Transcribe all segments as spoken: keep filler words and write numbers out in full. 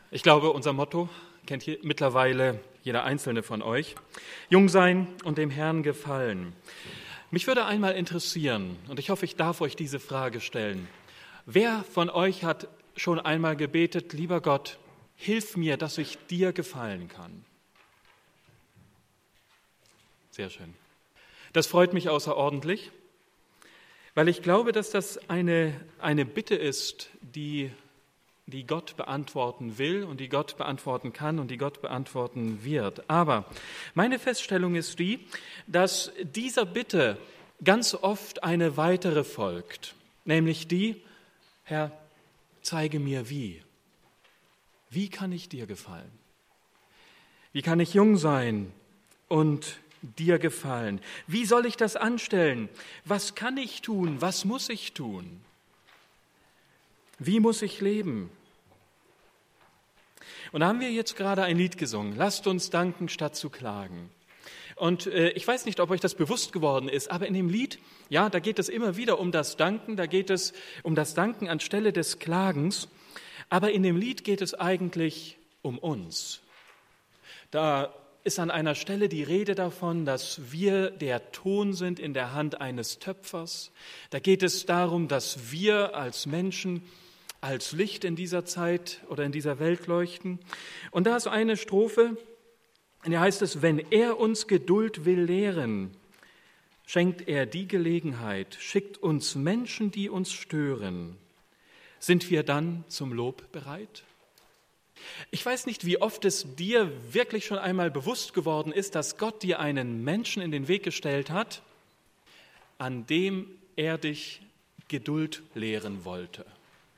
Ich glaube, unser Motto kennt hier mittlerweile jeder Einzelne von euch. Jung sein und dem Herrn gefallen. Mich würde einmal interessieren, und ich hoffe, ich darf euch diese Frage stellen. Wer von euch hat schon einmal gebetet, lieber Gott, hilf mir, dass ich dir gefallen kann? Sehr schön. Das freut mich außerordentlich, weil ich glaube, dass das eine, eine Bitte ist, die, die Gott beantworten will und die Gott beantworten kann und die Gott beantworten wird. Aber meine Feststellung ist die, dass dieser Bitte ganz oft eine weitere folgt, nämlich die, Herr, zeige mir wie. Wie kann ich dir gefallen? Wie kann ich jung sein und dir gefallen? Wie soll ich das anstellen? Was kann ich tun? Was muss ich tun? Wie muss ich leben? Und da haben wir jetzt gerade ein Lied gesungen. Lasst uns danken, statt zu klagen. Und äh, ich weiß nicht, ob euch das bewusst geworden ist, aber in dem Lied, ja, da geht es immer wieder um das Danken, da geht es um das Danken anstelle des Klagens. Aber in dem Lied geht es eigentlich um uns. Da ist an einer Stelle die Rede davon, dass wir der Ton sind in der Hand eines Töpfers. Da geht es darum, dass wir als Menschen als Licht in dieser Zeit oder in dieser Welt leuchten. Und da ist eine Strophe, in der heißt es, wenn er uns Geduld will lehren, schenkt er die Gelegenheit, schickt uns Menschen, die uns stören. Sind wir dann zum Lob bereit? Ich weiß nicht, wie oft es dir wirklich schon einmal bewusst geworden ist, dass Gott dir einen Menschen in den Weg gestellt hat, an dem er dich Geduld lehren wollte.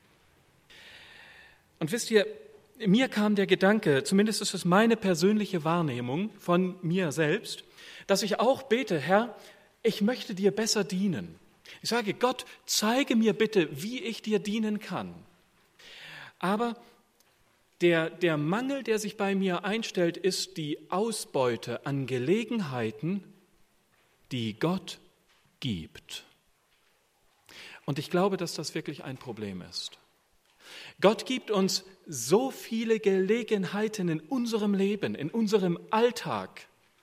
Und wisst ihr, mir kam der Gedanke, zumindest ist es meine persönliche Wahrnehmung von mir selbst, dass ich auch bete, Herr, ich möchte dir besser dienen. Ich sage, Gott, zeige mir bitte, wie ich dir dienen kann. Aber der, der Mangel, der sich bei mir einstellt, ist die Ausbeute an Gelegenheiten, die Gott gibt. Und ich glaube, dass das wirklich ein Problem ist. Gott gibt uns so viele Gelegenheiten in unserem Leben, in unserem Alltag,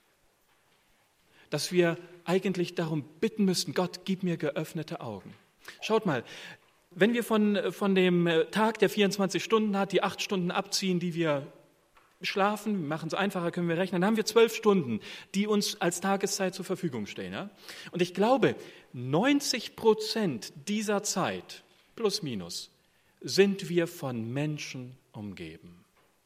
dass wir eigentlich darum bitten müssten, Gott, gib mir geöffnete Augen. Schaut mal, wenn wir von, von dem Tag, der vierundzwanzig Stunden hat, die acht Stunden abziehen, die wir schlafen, wir machen es einfacher, können wir rechnen, dann haben wir zwölf Stunden, die uns als Tageszeit zur Verfügung stehen. Ja? Und ich glaube, neunzig Prozent dieser Zeit, plus minus, sind wir von Menschen umgeben.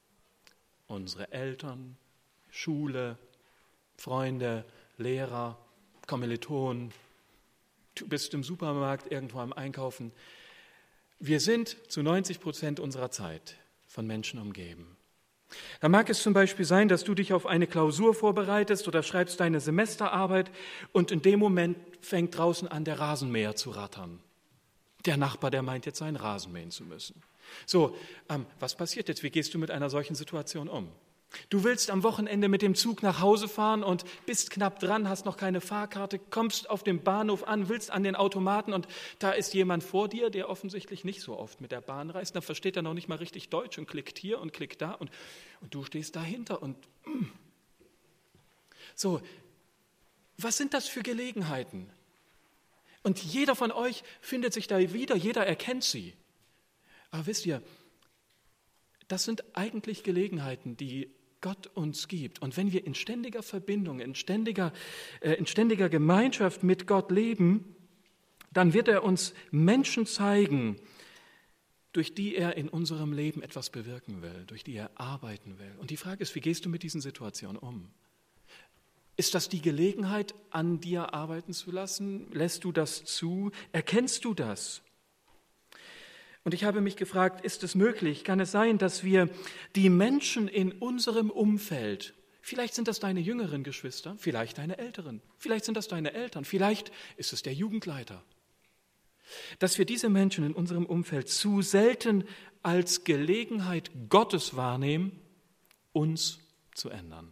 Unsere Eltern, Schule, Freunde, Lehrer, Kommilitonen, du bist im Supermarkt irgendwo am Einkaufen. Wir sind zu neunzig Prozent unserer Zeit von Menschen umgeben. Da mag es zum Beispiel sein, dass du dich auf eine Klausur vorbereitest oder schreibst deine Semesterarbeit und in dem Moment fängt draußen an, der Rasenmäher zu rattern. Der Nachbar, der meint jetzt, seinen Rasen mähen zu müssen. So, ähm, was passiert jetzt? Wie gehst du mit einer solchen Situation um? Du willst am Wochenende mit dem Zug nach Hause fahren und bist knapp dran, hast noch keine Fahrkarte, kommst auf dem Bahnhof an, willst an den Automaten und da ist jemand vor dir, der offensichtlich nicht so oft mit der Bahn reist, dann versteht er noch nicht mal richtig Deutsch und klickt hier und klickt da und, und du stehst dahinter und mm. So, was sind das für Gelegenheiten? Und jeder von euch findet sich da wieder, jeder erkennt sie. Aber wisst ihr, das sind eigentlich Gelegenheiten, die Gott uns gibt. Und wenn wir in ständiger Verbindung, in ständiger, äh, in ständiger Gemeinschaft mit Gott leben, dann wird er uns Menschen zeigen, durch die er in unserem Leben etwas bewirken will, durch die er arbeiten will. Und die Frage ist, wie gehst du mit diesen Situationen um? Ist das die Gelegenheit, an dir arbeiten zu lassen? Lässt du das zu? Erkennst du das? Und ich habe mich gefragt, ist es möglich, kann es sein, dass wir die Menschen in unserem Umfeld, vielleicht sind das deine jüngeren Geschwister, vielleicht deine älteren, vielleicht sind das deine Eltern, vielleicht ist es der Jugendleiter, dass wir diese Menschen in unserem Umfeld zu selten als Gelegenheit Gottes wahrnehmen, uns zu ändern.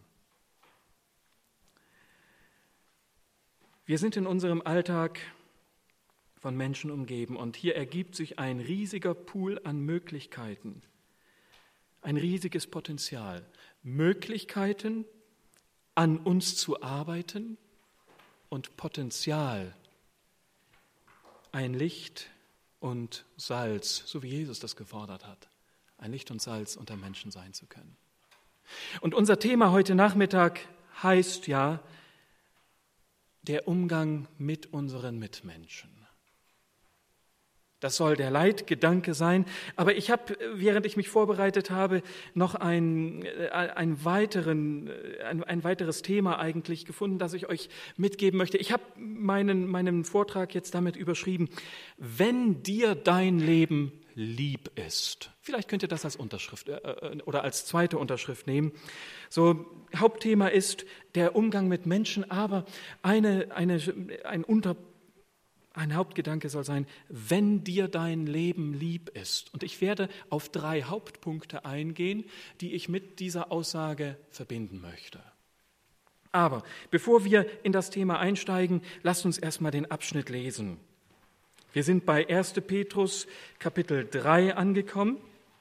Wir sind in unserem Alltag von Menschen umgeben und hier ergibt sich ein riesiger Pool an Möglichkeiten. ein riesiges Potenzial, Möglichkeiten, an uns zu arbeiten und Potenzial, ein Licht und Salz, so wie Jesus das gefordert hat, ein Licht und Salz unter Menschen sein zu können. Und unser Thema heute Nachmittag heißt ja, der Umgang mit unseren Mitmenschen. Das soll der Leitgedanke sein, aber ich habe, während ich mich vorbereitet habe, noch ein, ein, weiteren, ein, ein weiteres Thema eigentlich gefunden, das ich euch mitgeben möchte. Ich habe meinen, meinen Vortrag jetzt damit überschrieben, wenn dir dein Leben lieb ist. Vielleicht könnt ihr das als Unterschrift äh, oder als zweite Unterschrift nehmen. So, Hauptthema ist der Umgang mit Menschen, aber eine, eine, ein Unter Ein Hauptgedanke soll sein, wenn dir dein Leben lieb ist. Und ich werde auf drei Hauptpunkte eingehen, die ich mit dieser Aussage verbinden möchte. Aber bevor wir in das Thema einsteigen, lasst uns erstmal den Abschnitt lesen. Wir sind bei erster Petrus Kapitel drei angekommen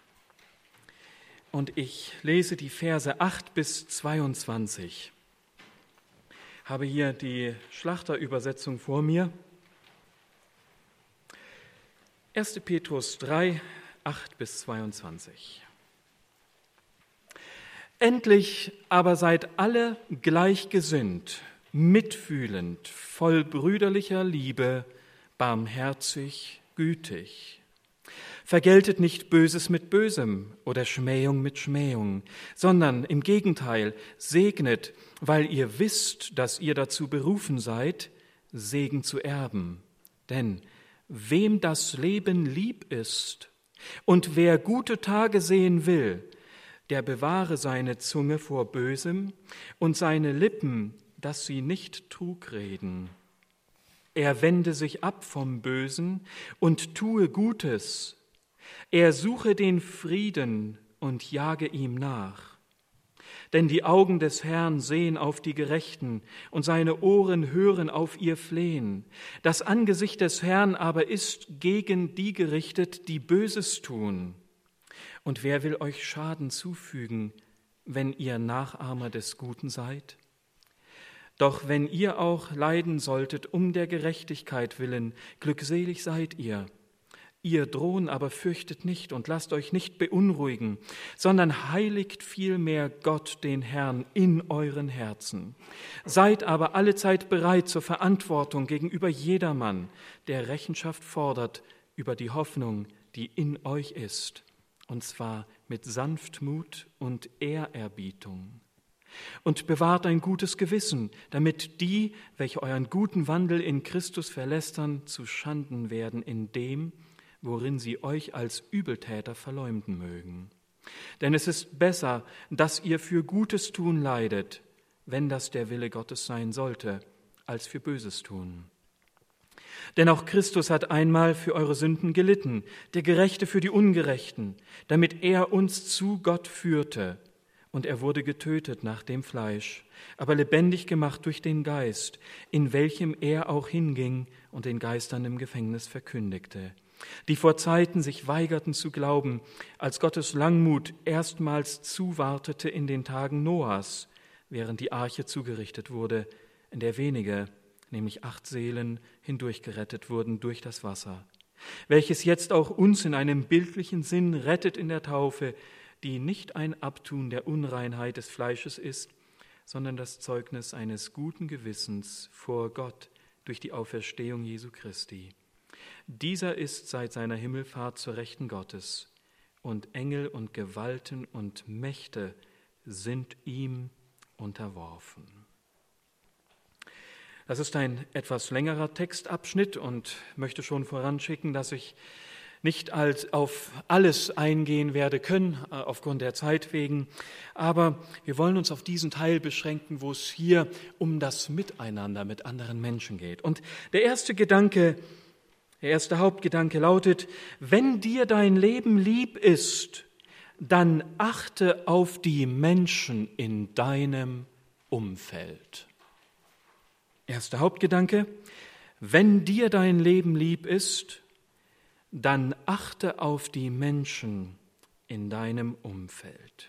und ich lese die Verse acht bis zweiundzwanzig. Ich habe hier die Schlachterübersetzung vor mir. erster Petrus drei, acht bis zweiundzwanzig. Endlich aber seid alle gleichgesinnt, mitfühlend, voll brüderlicher Liebe, barmherzig, gütig. Vergeltet nicht Böses mit Bösem oder Schmähung mit Schmähung, sondern im Gegenteil segnet, weil ihr wisst, dass ihr dazu berufen seid, Segen zu erben. Denn wem das Leben lieb ist und wer gute Tage sehen will, der bewahre seine Zunge vor Bösem und seine Lippen, dass sie nicht Trug reden. Er wende sich ab vom Bösen und tue Gutes. Er suche den Frieden und jage ihm nach. Denn die Augen des Herrn sehen auf die Gerechten und seine Ohren hören auf ihr Flehen. Das Angesicht des Herrn aber ist gegen die gerichtet, die Böses tun. Und wer will euch Schaden zufügen, wenn ihr Nachahmer des Guten seid? Doch wenn ihr auch leiden solltet um der Gerechtigkeit willen, glückselig seid ihr. Ihr Drohen aber fürchtet nicht und lasst euch nicht beunruhigen, sondern heiligt vielmehr Gott, den Herrn, in euren Herzen. Seid aber allezeit bereit zur Verantwortung gegenüber jedermann, der Rechenschaft fordert über die Hoffnung, die in euch ist, und zwar mit Sanftmut und Ehrerbietung. Und bewahrt ein gutes Gewissen, damit die, welche euren guten Wandel in Christus verlästern, zu Schanden werden in dem, worin sie euch als Übeltäter verleumden mögen. Denn es ist besser, dass ihr für Gutes tun leidet, wenn das der Wille Gottes sein sollte, als für Böses tun. Denn auch Christus hat einmal für eure Sünden gelitten, der Gerechte für die Ungerechten, damit er uns zu Gott führte. Und er wurde getötet nach dem Fleisch, aber lebendig gemacht durch den Geist, in welchem er auch hinging und den Geistern im Gefängnis verkündigte, die vor Zeiten sich weigerten zu glauben, als Gottes Langmut erstmals zuwartete in den Tagen Noahs, während die Arche zugerichtet wurde, in der wenige, nämlich acht Seelen, hindurchgerettet wurden durch das Wasser, welches jetzt auch uns in einem bildlichen Sinn rettet in der Taufe, die nicht ein Abtun der Unreinheit des Fleisches ist, sondern das Zeugnis eines guten Gewissens vor Gott durch die Auferstehung Jesu Christi. Dieser ist seit seiner Himmelfahrt zur Rechten Gottes, und Engel und Gewalten und Mächte sind ihm unterworfen. Das ist ein etwas längerer Textabschnitt und möchte schon voranschicken, dass ich nicht als auf alles eingehen werde können, aufgrund der Zeit wegen, aber wir wollen uns auf diesen Teil beschränken, wo es hier um das Miteinander mit anderen Menschen geht. Und der erste Gedanke, der erste Hauptgedanke lautet: Wenn dir dein Leben lieb ist, dann achte auf die Menschen in deinem Umfeld. Erster Hauptgedanke: Wenn dir dein Leben lieb ist, dann achte auf die Menschen in deinem Umfeld.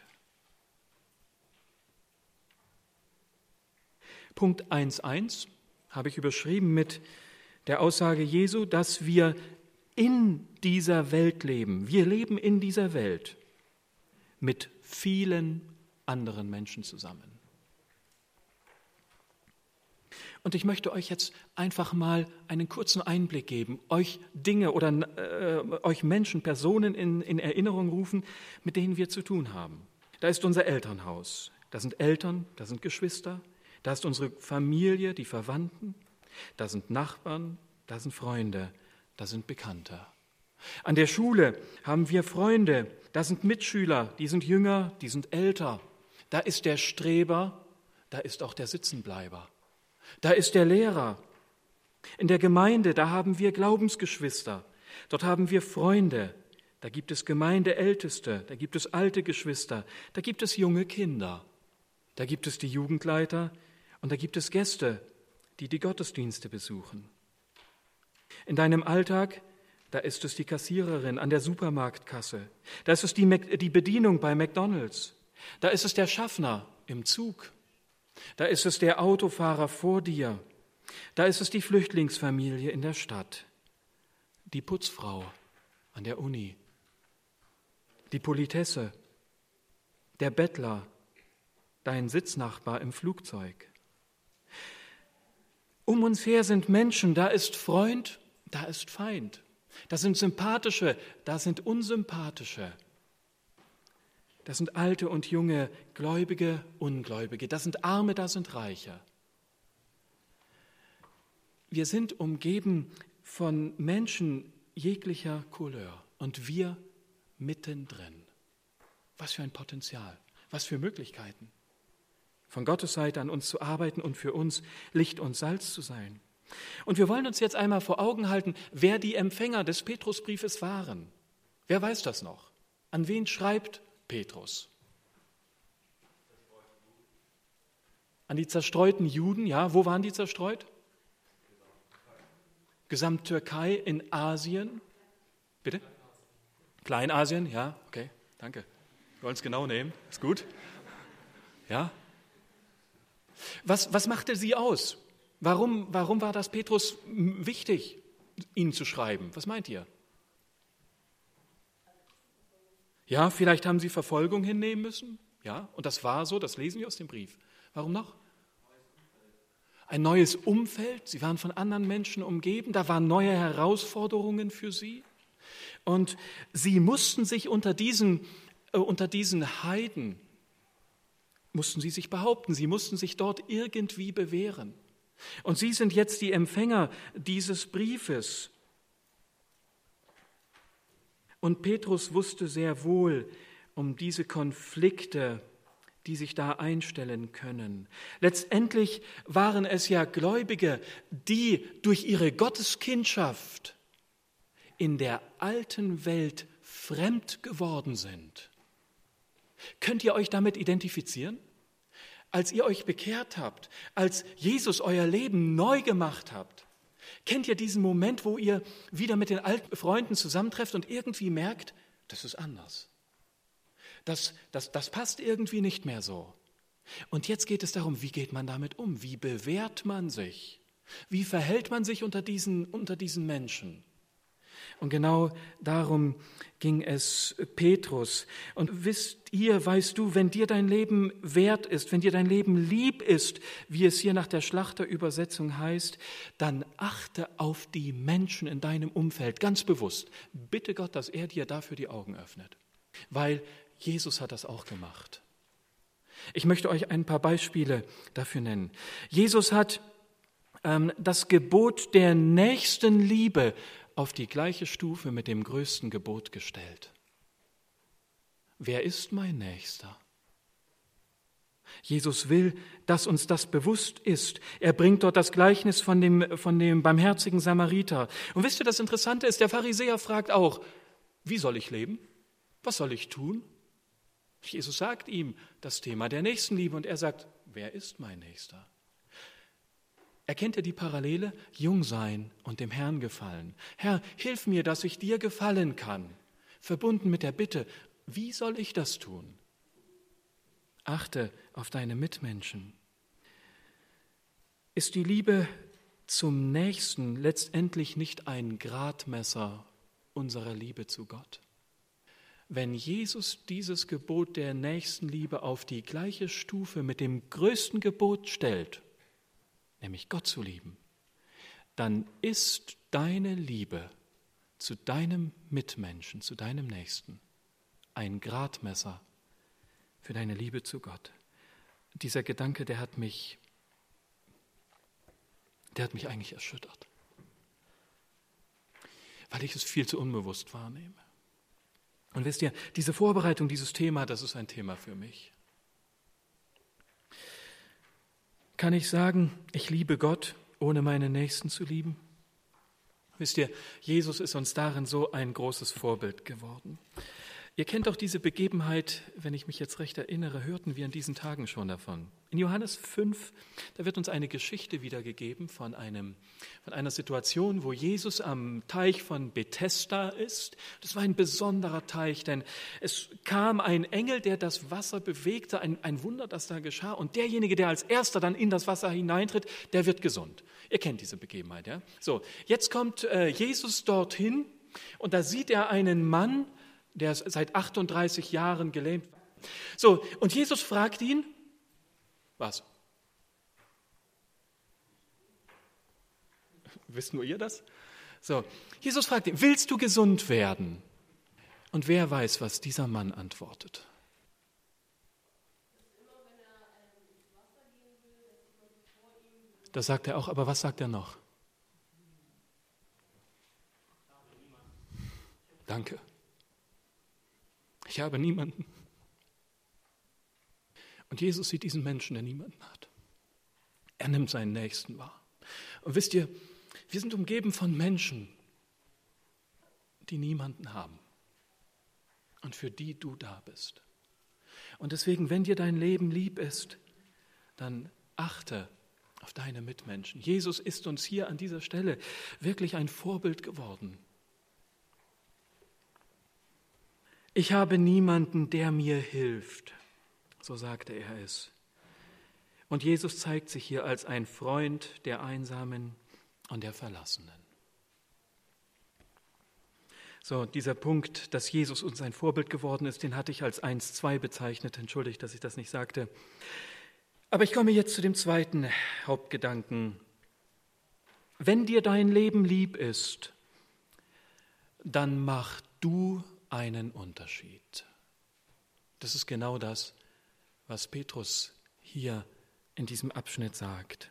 Punkt eins Punkt eins habe ich überschrieben mit der Aussage Jesu, dass wir in dieser Welt leben. Wir leben in dieser Welt mit vielen anderen Menschen zusammen. Und ich möchte euch jetzt einfach mal einen kurzen Einblick geben, euch Dinge oder äh, euch Menschen, Personen in, in Erinnerung rufen, mit denen wir zu tun haben. Da ist unser Elternhaus, da sind Eltern, da sind Geschwister, da ist unsere Familie, die Verwandten, da sind Nachbarn, da sind Freunde, da sind Bekannte. An der Schule haben wir Freunde, da sind Mitschüler, die sind jünger, die sind älter. Da ist der Streber, da ist auch der Sitzenbleiber. Da ist der Lehrer. In der Gemeinde, da haben wir Glaubensgeschwister. Dort haben wir Freunde. Da gibt es Gemeindeälteste, da gibt es alte Geschwister, da gibt es junge Kinder. Da gibt es die Jugendleiter und da gibt es Gäste, die die Gottesdienste besuchen. In deinem Alltag, da ist es die Kassiererin an der Supermarktkasse. Da ist es die, die Bedienung bei McDonald's. Da ist es der Schaffner im Zug. Da ist es der Autofahrer vor dir. Da ist es die Flüchtlingsfamilie in der Stadt. Die Putzfrau an der Uni. Die Politesse. Der Bettler. Dein Sitznachbar im Flugzeug. Um uns her sind Menschen, da ist Freund, da ist Feind. Da sind Sympathische, da sind Unsympathische. Das sind Alte und Junge, Gläubige, Ungläubige. Das sind Arme, da sind Reiche. Wir sind umgeben von Menschen jeglicher Couleur und wir mittendrin. Was für ein Potenzial, was für Möglichkeiten. Von Gottes Seite an uns zu arbeiten und für uns Licht und Salz zu sein. Und wir wollen uns jetzt einmal vor Augen halten, wer die Empfänger des Petrusbriefes waren. Wer weiß das noch? An wen schreibt Petrus? An die zerstreuten Juden, ja, wo waren die zerstreut? Gesamttürkei in Asien. Bitte? Kleinasien, ja, okay, danke. Wir wollen es genau nehmen, ist gut. Ja. Was, was machte sie aus? Warum, warum war das Petrus wichtig, ihnen zu schreiben? Was meint ihr? Ja, vielleicht haben sie Verfolgung hinnehmen müssen. Ja, und das war so, das lesen wir aus dem Brief. Warum noch? Ein neues Umfeld. Sie waren von anderen Menschen umgeben. Da waren neue Herausforderungen für sie. Und sie mussten sich unter diesen, äh, unter diesen Heiden, mussten sie sich behaupten. Sie mussten sich dort irgendwie bewähren. Und sie sind jetzt die Empfänger dieses Briefes. Und Petrus wusste sehr wohl um diese Konflikte, die sich da einstellen können. Letztendlich waren es ja Gläubige, die durch ihre Gotteskindschaft in der alten Welt fremd geworden sind. Könnt ihr euch damit identifizieren? Als ihr euch bekehrt habt, als Jesus euer Leben neu gemacht habt, kennt ihr diesen Moment, wo ihr wieder mit den alten Freunden zusammentrefft und irgendwie merkt, das ist anders. Das, das, das passt irgendwie nicht mehr so. Und jetzt geht es darum, wie geht man damit um? Wie bewährt man sich? Wie verhält man sich unter diesen, unter diesen Menschen? Und genau darum ging es Petrus. Und wisst ihr, weißt du, wenn dir dein Leben wert ist, wenn dir dein Leben lieb ist, wie es hier nach der Schlachterübersetzung heißt, dann achte auf die Menschen in deinem Umfeld ganz bewusst. Bitte Gott, dass er dir dafür die Augen öffnet, weil Jesus hat das auch gemacht. Ich möchte euch ein paar Beispiele dafür nennen. Jesus hat ähm, das Gebot der Nächstenliebe auf die gleiche Stufe mit dem größten Gebot gestellt. Wer ist mein Nächster? Jesus will, dass uns das bewusst ist. Er bringt dort das Gleichnis von dem, von dem barmherzigen Samariter. Und wisst ihr, das Interessante ist, der Pharisäer fragt auch, wie soll ich leben? Was soll ich tun? Jesus sagt ihm das Thema der Nächstenliebe und er sagt, wer ist mein Nächster? Erkennt ihr die Parallele? Jung sein und dem Herrn gefallen. Herr, hilf mir, dass ich dir gefallen kann. Verbunden mit der Bitte, Wie soll ich das tun? Achte auf deine Mitmenschen. Ist die Liebe zum Nächsten letztendlich nicht ein Gradmesser unserer Liebe zu Gott? Wenn Jesus dieses Gebot der Nächstenliebe auf die gleiche Stufe mit dem größten Gebot stellt, nämlich Gott zu lieben, dann ist deine Liebe zu deinem Mitmenschen, zu deinem Nächsten, ein Gradmesser für deine Liebe zu Gott. Dieser Gedanke, der hat mich, der hat mich eigentlich erschüttert, weil ich es viel zu unbewusst wahrnehme. Und wisst ihr, diese Vorbereitung, dieses Thema, das ist ein Thema für mich. Kann ich sagen, ich liebe Gott, ohne meinen Nächsten zu lieben? Wisst ihr, Jesus ist uns darin so ein großes Vorbild geworden. Ihr kennt auch diese Begebenheit, wenn ich mich jetzt recht erinnere, hörten wir in diesen Tagen schon davon. In Johannes fünf, da wird uns eine Geschichte wiedergegeben von, einem, von einer Situation, wo Jesus am Teich von Bethesda ist. Das war ein besonderer Teich, denn es kam ein Engel, der das Wasser bewegte, ein, ein Wunder, das da geschah. Und derjenige, der als erster dann in das Wasser hineintritt, der wird gesund. Ihr kennt diese Begebenheit, ja? So, jetzt kommt äh, Jesus dorthin und da sieht er einen Mann, der seit achtunddreißig Jahren gelähmt war. So, und Jesus fragt ihn, was? Wisst nur ihr das? So, Jesus fragt ihn, willst du gesund werden? Und wer weiß, was dieser Mann antwortet? Das sagt er auch, aber was sagt er noch? Danke. Ich habe niemanden. Und Jesus sieht diesen Menschen, der niemanden hat. Er nimmt seinen Nächsten wahr. Und wisst ihr, wir sind umgeben von Menschen, die niemanden haben und für die du da bist. Und deswegen, wenn dir dein Leben lieb ist, dann achte auf deine Mitmenschen. Jesus ist uns hier an dieser Stelle wirklich ein Vorbild geworden. Ich habe niemanden, der mir hilft, so sagte er es. Und Jesus zeigt sich hier als ein Freund der Einsamen und der Verlassenen. So, dieser Punkt, dass Jesus uns ein Vorbild geworden ist, den hatte ich als eins zwei bezeichnet. Entschuldigt, dass ich das nicht sagte. Aber ich komme jetzt zu dem zweiten Hauptgedanken. Wenn dir dein Leben lieb ist, dann mach du einen Unterschied. Das ist genau das, was Petrus hier in diesem Abschnitt sagt.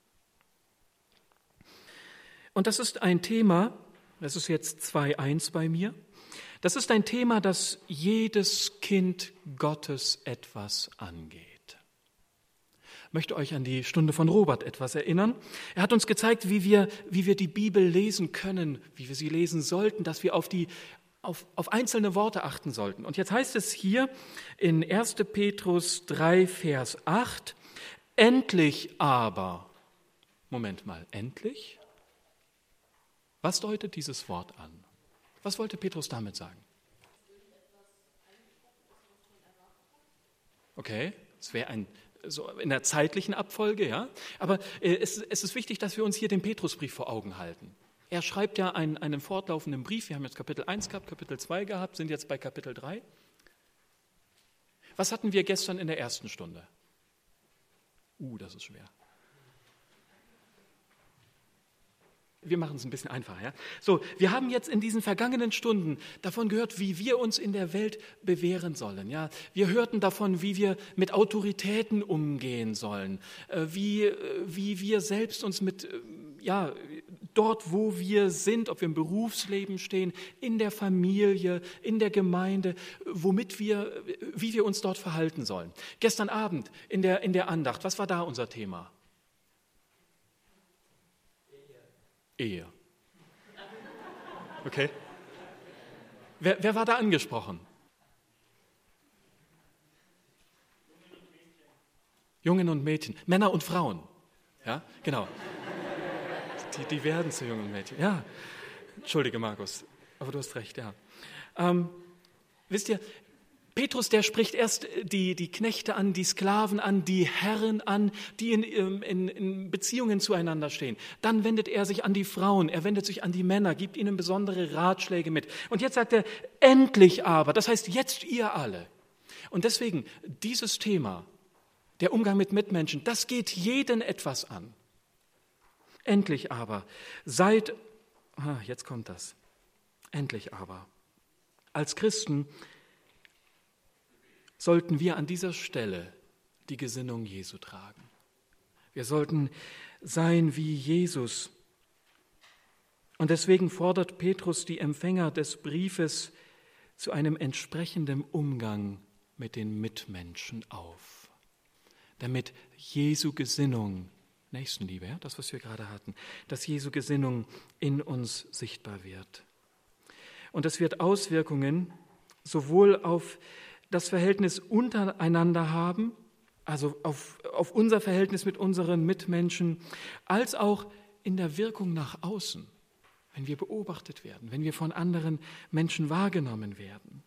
Und das ist ein Thema, das ist jetzt zwei eins bei mir, das ist ein Thema, das jedes Kind Gottes etwas angeht. Ich möchte euch an die Stunde von Robert etwas erinnern. Er hat uns gezeigt, wie wir, wie wir die Bibel lesen können, wie wir sie lesen sollten, dass wir auf die Auf, auf einzelne Worte achten sollten. Und jetzt heißt es hier in erster Petrus drei, Vers acht, endlich aber, Moment mal, endlich? Was deutet dieses Wort an? Was wollte Petrus damit sagen? Okay, es wäre ein, so in der zeitlichen Abfolge, ja. Aber äh, es, es ist wichtig, dass wir uns hier den Petrusbrief vor Augen halten. Er schreibt ja einen, einen fortlaufenden Brief. Wir haben jetzt Kapitel eins gehabt, Kapitel zwei gehabt, sind jetzt bei Kapitel drei. Was hatten wir gestern in der ersten Stunde? Uh, das ist schwer. Wir machen es ein bisschen einfacher. Ja? So, wir haben jetzt in diesen vergangenen Stunden davon gehört, wie wir uns in der Welt bewähren sollen. Ja? Wir hörten davon, wie wir mit Autoritäten umgehen sollen, wie, wie wir selbst uns mit, ja, dort, wo wir sind, ob wir im Berufsleben stehen, in der Familie, in der Gemeinde, womit wir, wie wir uns dort verhalten sollen. Gestern Abend in der, in der Andacht, was war da unser Thema? Ehe. Okay. Wer, wer war da angesprochen? Jungen und Mädchen. Männer und Frauen. Ja, genau. Die, die werden zu Jungen und Mädchen. Ja, entschuldige Markus, aber du hast recht, ja. Ähm, wisst ihr, Petrus, der spricht erst die, die Knechte an, die Sklaven an, die Herren an, die in, in, in Beziehungen zueinander stehen. Dann wendet er sich an die Frauen, er wendet sich an die Männer, gibt ihnen besondere Ratschläge mit. Und jetzt sagt er, endlich aber, das heißt jetzt ihr alle. Und deswegen, dieses Thema, der Umgang mit Mitmenschen, das geht jeden etwas an. Endlich aber, seid, ah, jetzt kommt das, endlich aber, als Christen sollten wir an dieser Stelle die Gesinnung Jesu tragen. Wir sollten sein wie Jesus. Und deswegen fordert Petrus die Empfänger des Briefes zu einem entsprechenden Umgang mit den Mitmenschen auf, damit Jesu Gesinnung, Nächstenliebe, ja, das, was wir gerade hatten, dass Jesu Gesinnung in uns sichtbar wird. Und es wird Auswirkungen sowohl auf das Verhältnis untereinander haben, also auf, auf unser Verhältnis mit unseren Mitmenschen, als auch in der Wirkung nach außen, wenn wir beobachtet werden, wenn wir von anderen Menschen wahrgenommen werden.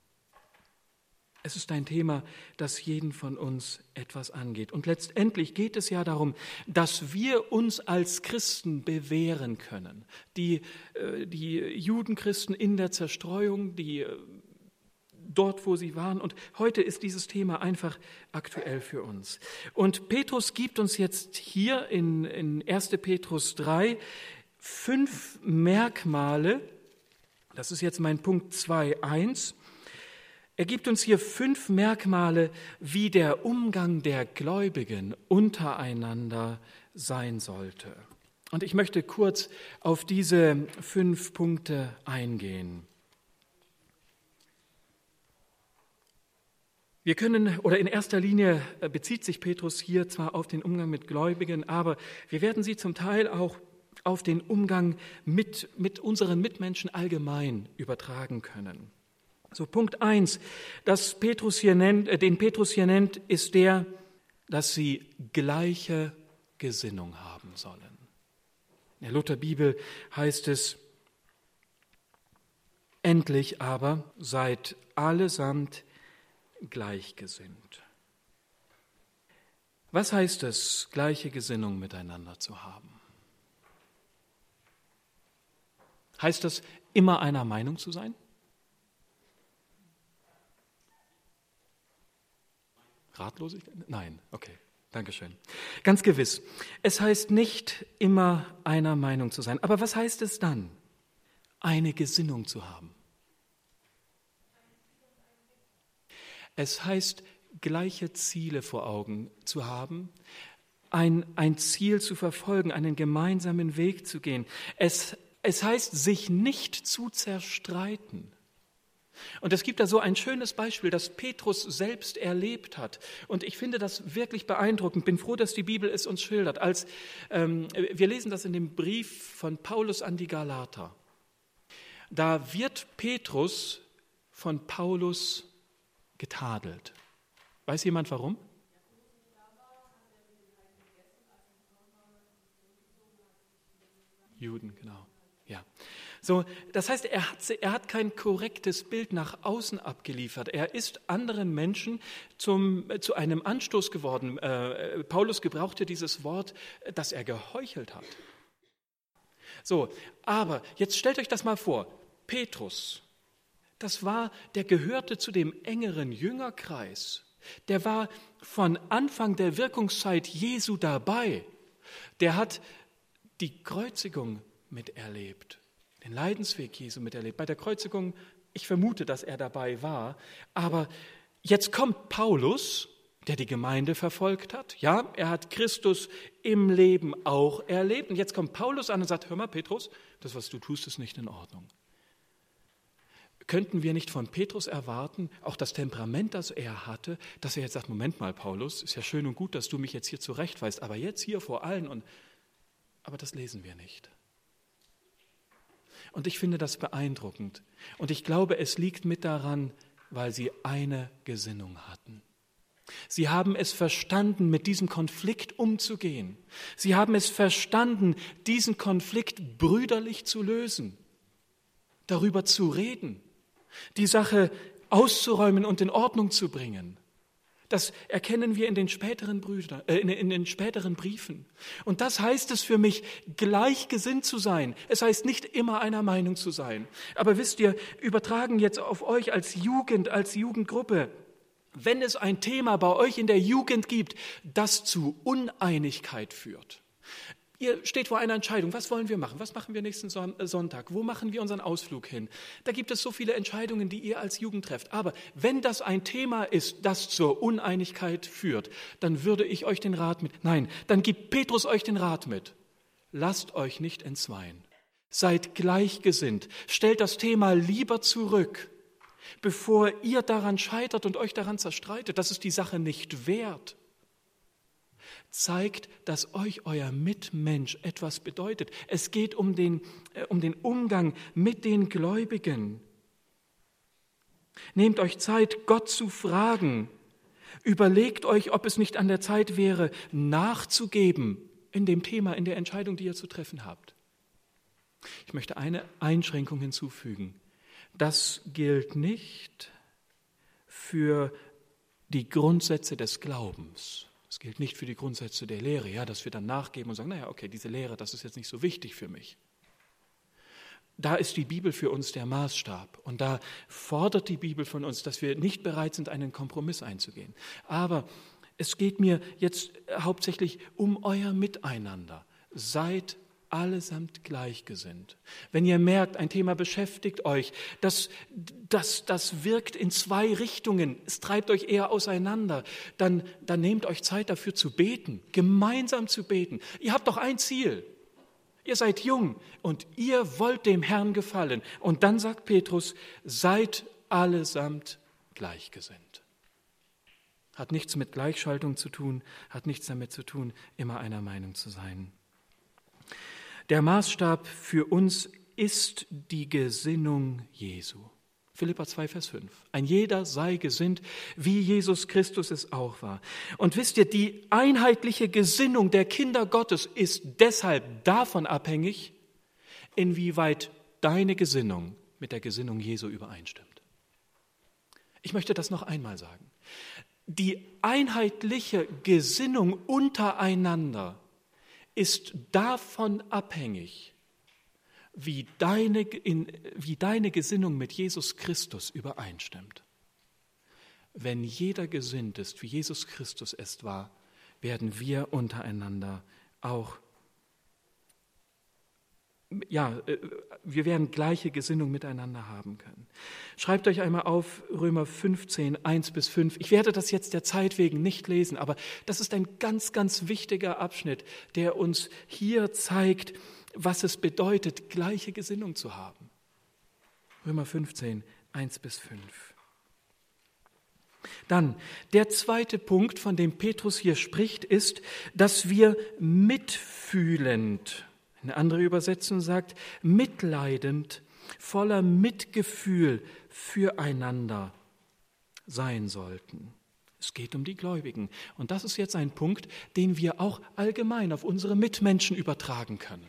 Es ist ein Thema, das jeden von uns etwas angeht. Und letztendlich geht es ja darum, dass wir uns als Christen bewähren können. Die, die Judenchristen in der Zerstreuung, die dort, wo sie waren. Und heute ist dieses Thema einfach aktuell für uns. Und Petrus gibt uns jetzt hier in, in erster Petrus drei fünf Merkmale, das ist jetzt mein Punkt zwei Punkt eins, er gibt uns hier fünf Merkmale, wie der Umgang der Gläubigen untereinander sein sollte. Und ich möchte kurz auf diese fünf Punkte eingehen. Wir können, oder in erster Linie bezieht sich Petrus hier zwar auf den Umgang mit Gläubigen, aber wir werden sie zum Teil auch auf den Umgang mit, mit unseren Mitmenschen allgemein übertragen können. So, Punkt eins, das Petrus hier nennt, äh, den Petrus hier nennt, ist der, dass sie gleiche Gesinnung haben sollen. In der Lutherbibel heißt es, endlich aber seid allesamt gleichgesinnt. Was heißt es, gleiche Gesinnung miteinander zu haben? Heißt das, immer einer Meinung zu sein? Ratlosigkeit? Nein, okay, danke schön. Ganz gewiss. Es heißt nicht, immer einer Meinung zu sein. Aber was heißt es dann, eine Gesinnung zu haben? Es heißt, gleiche Ziele vor Augen zu haben, ein, ein Ziel zu verfolgen, einen gemeinsamen Weg zu gehen. Es, es heißt, sich nicht zu zerstreiten. Und es gibt da so ein schönes Beispiel, das Petrus selbst erlebt hat. Und ich finde das wirklich beeindruckend. Bin froh, dass die Bibel es uns schildert. Als, ähm, wir lesen das in dem Brief von Paulus an die Galater. Da wird Petrus von Paulus getadelt. Weiß jemand warum? Juden, genau. Ja. So, das heißt, er hat, er hat kein korrektes Bild nach außen abgeliefert. Er ist anderen Menschen zum, zu einem Anstoß geworden. Äh, Paulus gebrauchte dieses Wort, dass er geheuchelt hat. So, aber jetzt stellt euch das mal vor. Petrus, das war, der gehörte zu dem engeren Jüngerkreis. Der war von Anfang der Wirkungszeit Jesu dabei. Der hat die Kreuzigung miterlebt, den Leidensweg Jesu miterlebt. Bei der Kreuzigung, ich vermute, dass er dabei war, aber jetzt kommt Paulus, der die Gemeinde verfolgt hat. Ja, er hat Christus im Leben auch erlebt. Und jetzt kommt Paulus an und sagt, hör mal, Petrus, das, was du tust, ist nicht in Ordnung. Könnten wir nicht von Petrus erwarten, auch das Temperament, das er hatte, dass er jetzt sagt, Moment mal, Paulus, ist ja schön und gut, dass du mich jetzt hier zurechtweist, aber jetzt hier vor allen und aber das lesen wir nicht. Und ich finde das beeindruckend. Und ich glaube, es liegt mit daran, weil sie eine Gesinnung hatten. Sie haben es verstanden, mit diesem Konflikt umzugehen. Sie haben es verstanden, diesen Konflikt brüderlich zu lösen, darüber zu reden, die Sache auszuräumen und in Ordnung zu bringen. Das erkennen wir in den späteren Brüdern, äh, in, in den späteren Briefen. Und das heißt es für mich, gleichgesinnt zu sein. Es heißt nicht immer einer Meinung zu sein. Aber wisst ihr, übertragen jetzt auf euch als Jugend, als Jugendgruppe, wenn es ein Thema bei euch in der Jugend gibt, das zu Uneinigkeit führt. Ihr steht vor einer Entscheidung, was wollen wir machen? Was machen wir nächsten Sonntag? Wo machen wir unseren Ausflug hin? Da gibt es so viele Entscheidungen, die ihr als Jugend trefft. Aber wenn das ein Thema ist, das zur Uneinigkeit führt, dann würde ich euch den Rat mit, nein, dann gibt Petrus euch den Rat mit. Lasst euch nicht entzweien. Seid gleichgesinnt. Stellt das Thema lieber zurück, bevor ihr daran scheitert und euch daran zerstreitet. Das ist die Sache nicht wert. Zeigt, dass euch euer Mitmensch etwas bedeutet. Es geht um den, äh, um den Umgang mit den Gläubigen. Nehmt euch Zeit, Gott zu fragen. Überlegt euch, ob es nicht an der Zeit wäre, nachzugeben in dem Thema, in der Entscheidung, die ihr zu treffen habt. Ich möchte eine Einschränkung hinzufügen. Das gilt nicht für die Grundsätze des Glaubens. Das gilt nicht für die Grundsätze der Lehre, ja, dass wir dann nachgeben und sagen, naja, okay, diese Lehre, das ist jetzt nicht so wichtig für mich. Da ist die Bibel für uns der Maßstab und da fordert die Bibel von uns, dass wir nicht bereit sind, einen Kompromiss einzugehen. Aber es geht mir jetzt hauptsächlich um euer Miteinander. Seid allesamt gleichgesinnt. Wenn ihr merkt, ein Thema beschäftigt euch, das, das, das wirkt in zwei Richtungen, es treibt euch eher auseinander, dann, dann nehmt euch Zeit dafür zu beten, gemeinsam zu beten. Ihr habt doch ein Ziel. Ihr seid jung und ihr wollt dem Herrn gefallen. Und dann sagt Petrus, seid allesamt gleichgesinnt. Hat nichts mit Gleichschaltung zu tun, hat nichts damit zu tun, immer einer Meinung zu sein. Der Maßstab für uns ist die Gesinnung Jesu. Philipper zwei, Vers fünf. Ein jeder sei gesinnt, wie Jesus Christus es auch war. Und wisst ihr, die einheitliche Gesinnung der Kinder Gottes ist deshalb davon abhängig, inwieweit deine Gesinnung mit der Gesinnung Jesu übereinstimmt. Ich möchte das noch einmal sagen. Die einheitliche Gesinnung untereinander ist davon abhängig, wie deine, in, wie deine Gesinnung mit Jesus Christus übereinstimmt. Wenn jeder gesinnt ist, wie Jesus Christus es war, werden wir untereinander auch, ja, wir werden gleiche Gesinnung miteinander haben können. Schreibt euch einmal auf Römer fünfzehn, eins bis fünf. Ich werde das jetzt der Zeit wegen nicht lesen, aber das ist ein ganz, ganz wichtiger Abschnitt, der uns hier zeigt, was es bedeutet, gleiche Gesinnung zu haben. Römer fünfzehn, eins bis fünf. Dann, der zweite Punkt, von dem Petrus hier spricht, ist, dass wir mitfühlend, eine andere Übersetzung sagt, mitleidend, voller Mitgefühl füreinander sein sollten. Es geht um die Gläubigen. Und das ist jetzt ein Punkt, den wir auch allgemein auf unsere Mitmenschen übertragen können.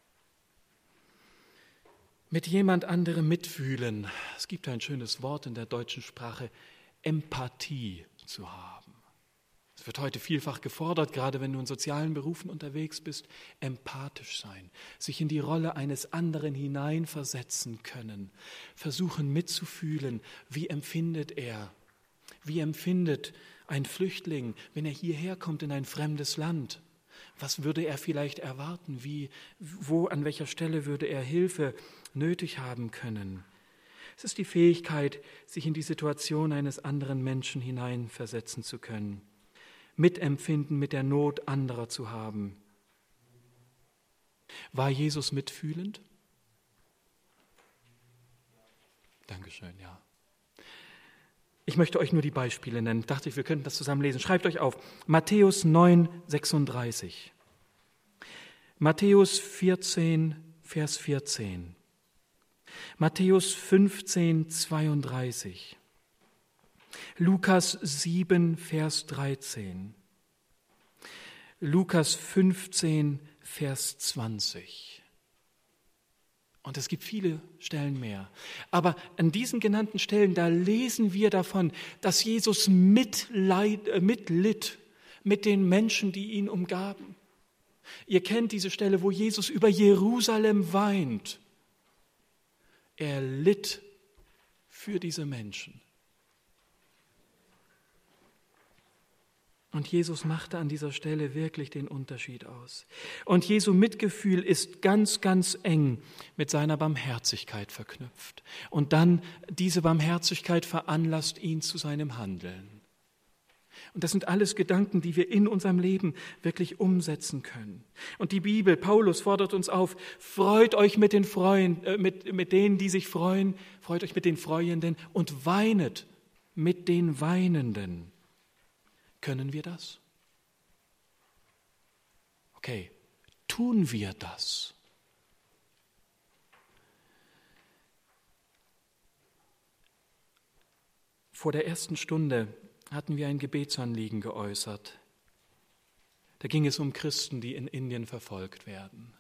Mit jemand anderem mitfühlen. Es gibt ein schönes Wort in der deutschen Sprache, Empathie zu haben. Es wird heute vielfach gefordert, gerade wenn du in sozialen Berufen unterwegs bist, empathisch sein, sich in die Rolle eines anderen hineinversetzen können, versuchen mitzufühlen, wie empfindet er, wie empfindet ein Flüchtling, wenn er hierher kommt in ein fremdes Land. Was würde er vielleicht erwarten? Wie, wo, an welcher Stelle würde er Hilfe nötig haben können? Es ist die Fähigkeit, sich in die Situation eines anderen Menschen hineinversetzen zu können, Mitempfinden mit der Not anderer zu haben. War Jesus mitfühlend? Dankeschön, ja. Ich möchte euch nur die Beispiele nennen. Ich dachte, wir könnten das zusammen lesen. Schreibt euch auf. Matthäus neun, sechsunddreißig. Matthäus vierzehn, Vers vierzehn. Matthäus fünfzehn, zweiunddreißig. Lukas sieben, Vers dreizehn. Lukas fünfzehn, Vers zwanzig. Und es gibt viele Stellen mehr. Aber an diesen genannten Stellen, da lesen wir davon, dass Jesus mitleid, äh, mitlitt mit den Menschen, die ihn umgaben. Ihr kennt diese Stelle, wo Jesus über Jerusalem weint. Er litt für diese Menschen. Und Jesus machte an dieser Stelle wirklich den Unterschied aus. Und Jesu Mitgefühl ist ganz, ganz eng mit seiner Barmherzigkeit verknüpft. Und dann diese Barmherzigkeit veranlasst ihn zu seinem Handeln. Und das sind alles Gedanken, die wir in unserem Leben wirklich umsetzen können. Und die Bibel, Paulus fordert uns auf, freut euch mit den Freuen, äh, mit, mit denen, die sich freuen, freut euch mit den Freuenden und weinet mit den Weinenden. Können wir das? Okay, tun wir das? Vor der ersten Stunde hatten wir ein Gebetsanliegen geäußert. Da ging es um Christen, die in Indien verfolgt werden.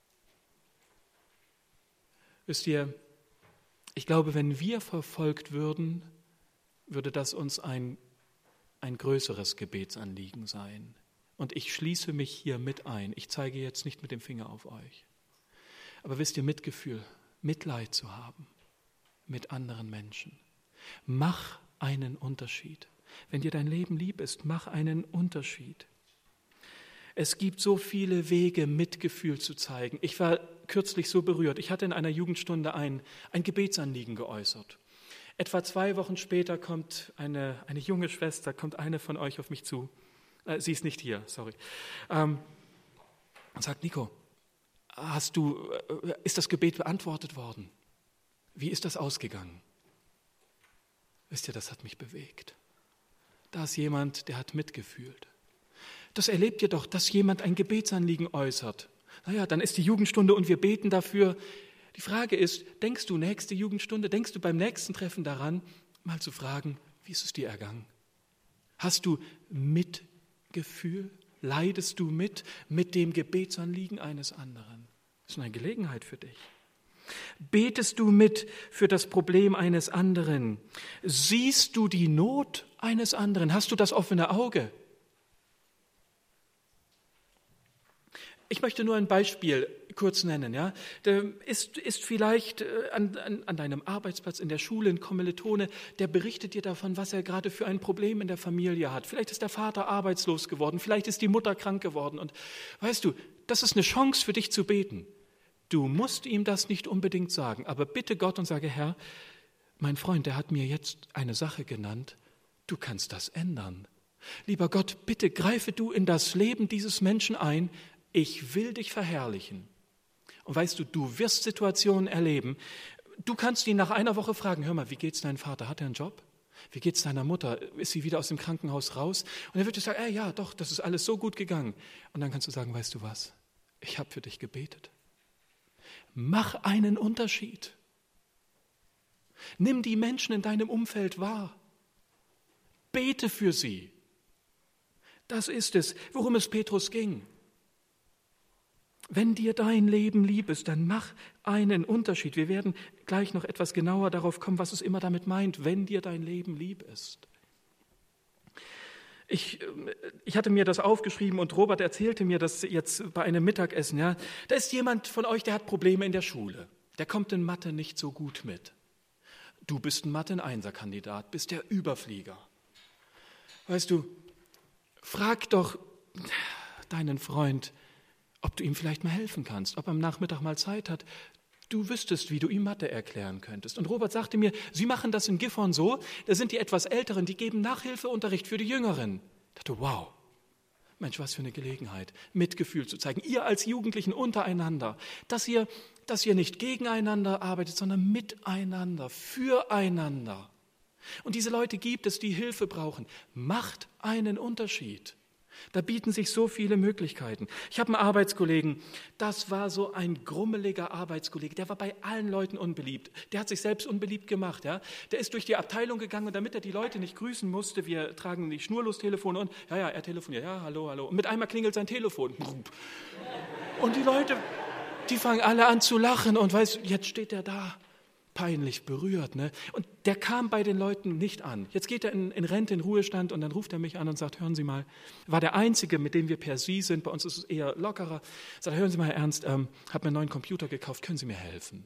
Wisst ihr, ich glaube, wenn wir verfolgt würden, würde das uns ein ein größeres Gebetsanliegen sein. Und ich schließe mich hier mit ein. Ich zeige jetzt nicht mit dem Finger auf euch. Aber wisst ihr, Mitgefühl, Mitleid zu haben mit anderen Menschen. Mach einen Unterschied. Wenn dir dein Leben lieb ist, mach einen Unterschied. Es gibt so viele Wege, Mitgefühl zu zeigen. Ich war kürzlich so berührt. Ich hatte in einer Jugendstunde ein, ein Gebetsanliegen geäußert. Etwa zwei Wochen später kommt eine, eine junge Schwester, kommt eine von euch auf mich zu. Äh, sie ist nicht hier, sorry. Ähm, und sagt, Nico, hast du, äh, ist das Gebet beantwortet worden? Wie ist das ausgegangen? Wisst ihr, das hat mich bewegt. Da ist jemand, der hat mitgefühlt. Das erlebt ihr doch, dass jemand ein Gebetsanliegen äußert. Naja, dann ist die Jugendstunde und wir beten dafür. Die Frage ist, denkst du nächste Jugendstunde, denkst du beim nächsten Treffen daran, mal zu fragen, wie ist es dir ergangen? Hast du Mitgefühl? Leidest du mit, mit dem Gebetsanliegen eines anderen? Das ist eine Gelegenheit für dich. Betest du mit für das Problem eines anderen? Siehst du die Not eines anderen? Hast du das offene Auge? Ich möchte nur ein Beispiel kurz nennen. Ja? Ist, ist vielleicht an, an, an deinem Arbeitsplatz, in der Schule, ein Kommilitone, der berichtet dir davon, was er gerade für ein Problem in der Familie hat. Vielleicht ist der Vater arbeitslos geworden, vielleicht ist die Mutter krank geworden. Und weißt du, das ist eine Chance für dich zu beten. Du musst ihm das nicht unbedingt sagen, aber bitte Gott und sage, Herr, mein Freund, der hat mir jetzt eine Sache genannt, du kannst das ändern. Lieber Gott, bitte greife du in das Leben dieses Menschen ein, ich will dich verherrlichen. Und weißt du, du wirst Situationen erleben, du kannst ihn nach einer Woche fragen, hör mal, wie geht's deinem Vater, hat er einen Job? Wie geht's deiner Mutter, ist sie wieder aus dem Krankenhaus raus? Und er wird dir sagen, äh, ja, doch, das ist alles so gut gegangen. Und dann kannst du sagen, weißt du was, ich habe für dich gebetet. Mach einen Unterschied. Nimm die Menschen in deinem Umfeld wahr. Bete für sie. Das ist es, worum es Petrus ging. Wenn dir dein Leben lieb ist, dann mach einen Unterschied. Wir werden gleich noch etwas genauer darauf kommen, was es immer damit meint, wenn dir dein Leben lieb ist. Ich, ich hatte mir das aufgeschrieben und Robert erzählte mir das jetzt bei einem Mittagessen. Ja. Da ist jemand von euch, der hat Probleme in der Schule. Der kommt in Mathe nicht so gut mit. Du bist ein Mathe-Einser-Kandidat, bist der Überflieger. Weißt du, frag doch deinen Freund, ob du ihm vielleicht mal helfen kannst, ob er am Nachmittag mal Zeit hat. Du wüsstest, wie du ihm Mathe erklären könntest. Und Robert sagte mir, sie machen das in Gifhorn so, da sind die etwas Älteren, die geben Nachhilfeunterricht für die Jüngeren. Ich dachte, wow, Mensch, was für eine Gelegenheit, Mitgefühl zu zeigen. Ihr als Jugendlichen untereinander, dass ihr, dass ihr nicht gegeneinander arbeitet, sondern miteinander, füreinander. Und diese Leute gibt es, die Hilfe brauchen. Macht einen Unterschied. Da bieten sich so viele Möglichkeiten. Ich habe einen Arbeitskollegen, das war so ein grummeliger Arbeitskollege, der war bei allen Leuten unbeliebt. Der hat sich selbst unbeliebt gemacht. Ja? Der ist durch die Abteilung gegangen und damit er die Leute nicht grüßen musste, wir tragen die Schnurlostelefone und ja, ja, er telefoniert, ja, hallo, hallo. Und mit einmal klingelt sein Telefon. Und die Leute, Die fangen alle an zu lachen und weißt, jetzt steht er da, peinlich berührt. Ne? Und der kam bei den Leuten nicht an. Jetzt geht er in, in Rente, in Ruhestand und dann ruft er mich an und sagt, hören Sie mal, war der Einzige, mit dem wir per Sie sind, bei uns ist es eher lockerer. Sagt, hören Sie mal, Herr Ernst, ähm, habe mir einen neuen Computer gekauft, können Sie mir helfen?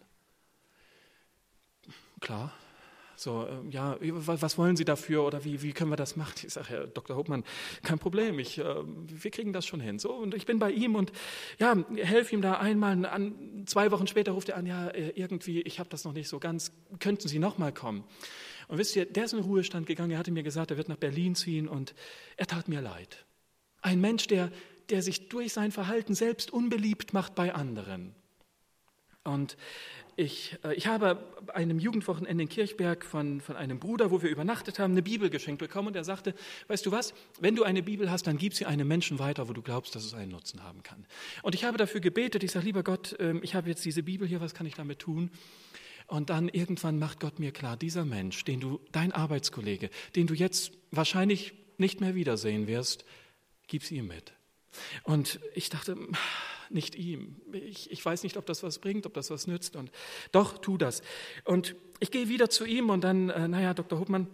Klar. So, äh, ja, was wollen Sie dafür oder wie, wie können wir das machen? Ich sage, Herr Doktor Hauptmann, kein Problem, ich, äh, wir kriegen das schon hin. So, und ich bin bei ihm und ja, helfe ihm da einmal. An, zwei Wochen später ruft er an, ja, irgendwie, ich habe das noch nicht so ganz, könnten Sie noch mal kommen? Und wisst ihr, der ist in den Ruhestand gegangen, er hatte mir gesagt, er wird nach Berlin ziehen und er tat mir leid. Ein Mensch, der, der sich durch sein Verhalten selbst unbeliebt macht bei anderen. Und Ich, ich habe einem Jugendwochenende in Kirchberg von, von einem Bruder, wo wir übernachtet haben, eine Bibel geschenkt bekommen. Und er sagte, weißt du was, wenn du eine Bibel hast, dann gib sie einem Menschen weiter, wo du glaubst, dass es einen Nutzen haben kann. Und ich habe dafür gebetet, ich sage, lieber Gott, ich habe jetzt diese Bibel hier, was kann ich damit tun? Und dann irgendwann macht Gott mir klar, dieser Mensch, den du, dein Arbeitskollege, den du jetzt wahrscheinlich nicht mehr wiedersehen wirst, gib sie ihm mit. Und ich dachte, nicht ihm. Ich, ich weiß nicht, ob das was bringt, ob das was nützt. Und doch, tu das. Und ich gehe wieder zu ihm und dann, äh, naja, Doktor Hopmann,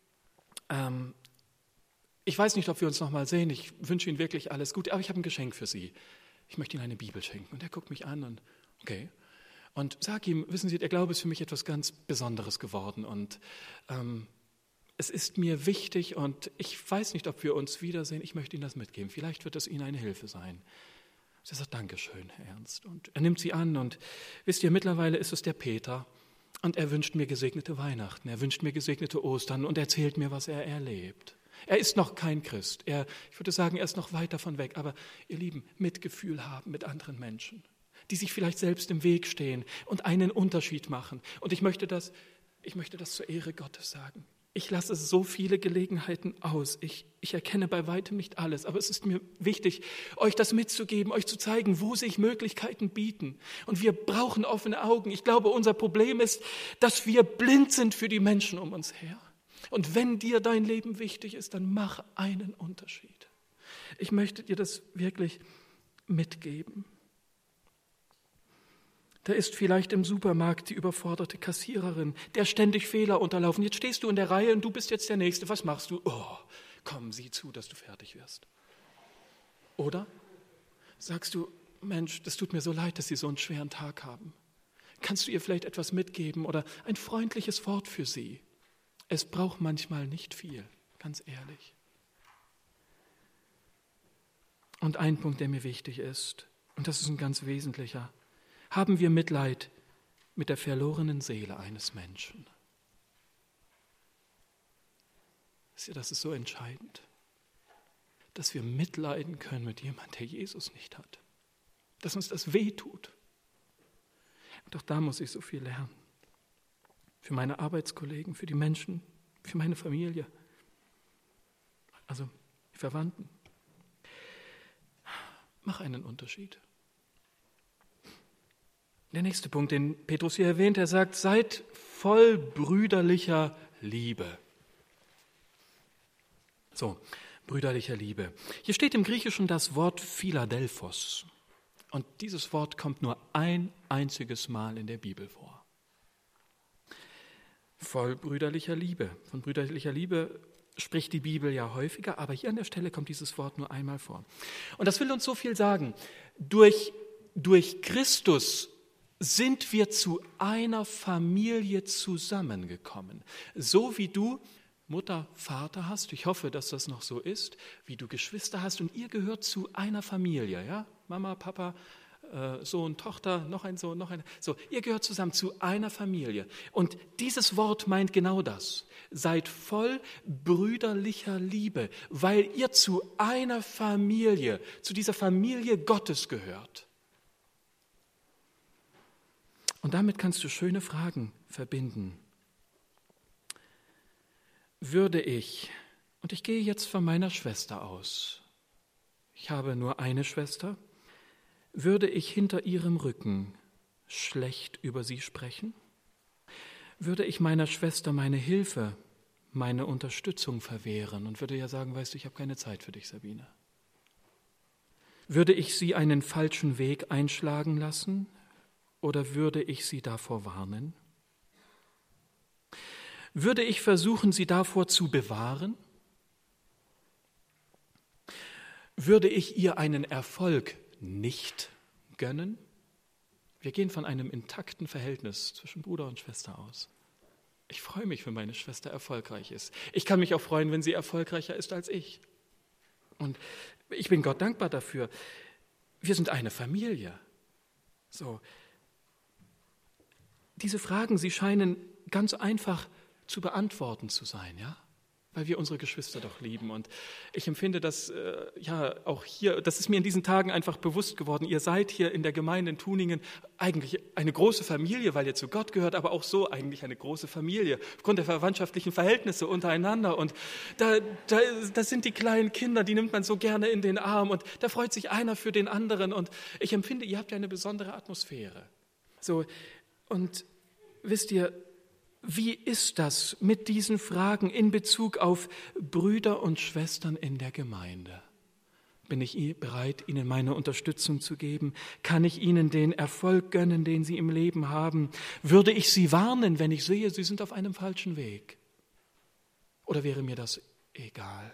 ähm, ich weiß nicht, ob wir uns noch mal sehen. Ich wünsche Ihnen wirklich alles Gute, aber ich habe ein Geschenk für Sie. Ich möchte Ihnen eine Bibel schenken. Und er guckt mich an und, okay. Und sag ihm, wissen Sie, der Glaube ist für mich etwas ganz Besonderes geworden. Und ähm, es ist mir wichtig und ich weiß nicht, ob wir uns wiedersehen. Ich möchte Ihnen das mitgeben. Vielleicht wird das Ihnen eine Hilfe sein. Er sagt, Dankeschön, Herr Ernst. Und er nimmt sie an und wisst ihr, mittlerweile ist es der Peter und er wünscht mir gesegnete Weihnachten, er wünscht mir gesegnete Ostern und erzählt mir, was er erlebt. Er ist noch kein Christ, er, ich würde sagen, er ist noch weit davon weg, aber ihr Lieben, Mitgefühl haben mit anderen Menschen, die sich vielleicht selbst im Weg stehen und einen Unterschied machen. Und ich möchte das, ich möchte das zur Ehre Gottes sagen. Ich lasse so viele Gelegenheiten aus. Ich, ich erkenne bei weitem nicht alles, aber es ist mir wichtig, euch das mitzugeben, euch zu zeigen, wo sich Möglichkeiten bieten. Und wir brauchen offene Augen. Ich glaube, unser Problem ist, dass wir blind sind für die Menschen um uns her. Und wenn dir dein Leben wichtig ist, dann mach einen Unterschied. Ich möchte dir das wirklich mitgeben. Da ist vielleicht im Supermarkt die überforderte Kassiererin, der ständig Fehler unterlaufen. Jetzt stehst du in der Reihe und du bist jetzt der Nächste. Was machst du? Oh, komm, sieh zu, dass du fertig wirst. Oder sagst du, Mensch, das tut mir so leid, dass Sie so einen schweren Tag haben. Kannst du ihr vielleicht etwas mitgeben oder ein freundliches Wort für sie? Es braucht manchmal nicht viel, ganz ehrlich. Und ein Punkt, der mir wichtig ist, und das ist ein ganz wesentlicher: Haben wir Mitleid mit der verlorenen Seele eines Menschen? Das ist so entscheidend, dass wir mitleiden können mit jemandem, der Jesus nicht hat. Dass uns das wehtut. Und auch da muss ich so viel lernen. Für meine Arbeitskollegen, für die Menschen, für meine Familie. Also die Verwandten. Mach einen Unterschied. Der nächste Punkt, den Petrus hier erwähnt, er sagt, seid voll brüderlicher Liebe. So, brüderlicher Liebe. Hier steht im Griechischen das Wort Philadelphos. Und dieses Wort kommt nur ein einziges Mal in der Bibel vor. Voll brüderlicher Liebe. Von brüderlicher Liebe spricht die Bibel ja häufiger, aber hier an der Stelle kommt dieses Wort nur einmal vor. Und das will uns so viel sagen. Durch, durch Christus sind wir zu einer Familie zusammengekommen. So wie du Mutter, Vater hast, ich hoffe, dass das noch so ist, wie du Geschwister hast und ihr gehört zu einer Familie, ja? Mama, Papa, äh, Sohn, Tochter, noch ein Sohn, noch ein, so, ihr gehört zusammen zu einer Familie. Und dieses Wort meint genau das. Seid voll brüderlicher Liebe, weil ihr zu einer Familie, zu dieser Familie Gottes gehört. Und damit kannst du schöne Fragen verbinden. Würde ich, und ich gehe jetzt von meiner Schwester aus, ich habe nur eine Schwester, würde ich hinter ihrem Rücken schlecht über sie sprechen? Würde ich meiner Schwester meine Hilfe, meine Unterstützung verwehren und würde ja sagen, weißt du, ich habe keine Zeit für dich, Sabine? Würde ich sie einen falschen Weg einschlagen lassen, oder würde ich sie davor warnen? Würde ich versuchen, sie davor zu bewahren? Würde ich ihr einen Erfolg nicht gönnen? Wir gehen von einem intakten Verhältnis zwischen Bruder und Schwester aus. Ich freue mich, wenn meine Schwester erfolgreich ist. Ich kann mich auch freuen, wenn sie erfolgreicher ist als ich. Und ich bin Gott dankbar dafür. Wir sind eine Familie. So. Diese Fragen, sie scheinen ganz einfach zu beantworten zu sein, ja? Weil wir unsere Geschwister doch lieben. Und ich empfinde das äh, ja auch hier, das ist mir in diesen Tagen einfach bewusst geworden. Ihr seid hier in der Gemeinde in Tuningen eigentlich eine große Familie, weil ihr zu Gott gehört, aber auch so eigentlich eine große Familie, aufgrund der verwandtschaftlichen Verhältnisse untereinander. Und da, da, das sind die kleinen Kinder, die nimmt man so gerne in den Arm und da freut sich einer für den anderen. Und ich empfinde, ihr habt ja eine besondere Atmosphäre. So, und wisst ihr, wie ist das mit diesen Fragen in Bezug auf Brüder und Schwestern in der Gemeinde? Bin ich bereit, ihnen meine Unterstützung zu geben? Kann ich ihnen den Erfolg gönnen, den sie im Leben haben? Würde ich sie warnen, wenn ich sehe, sie sind auf einem falschen Weg? Oder wäre mir das egal?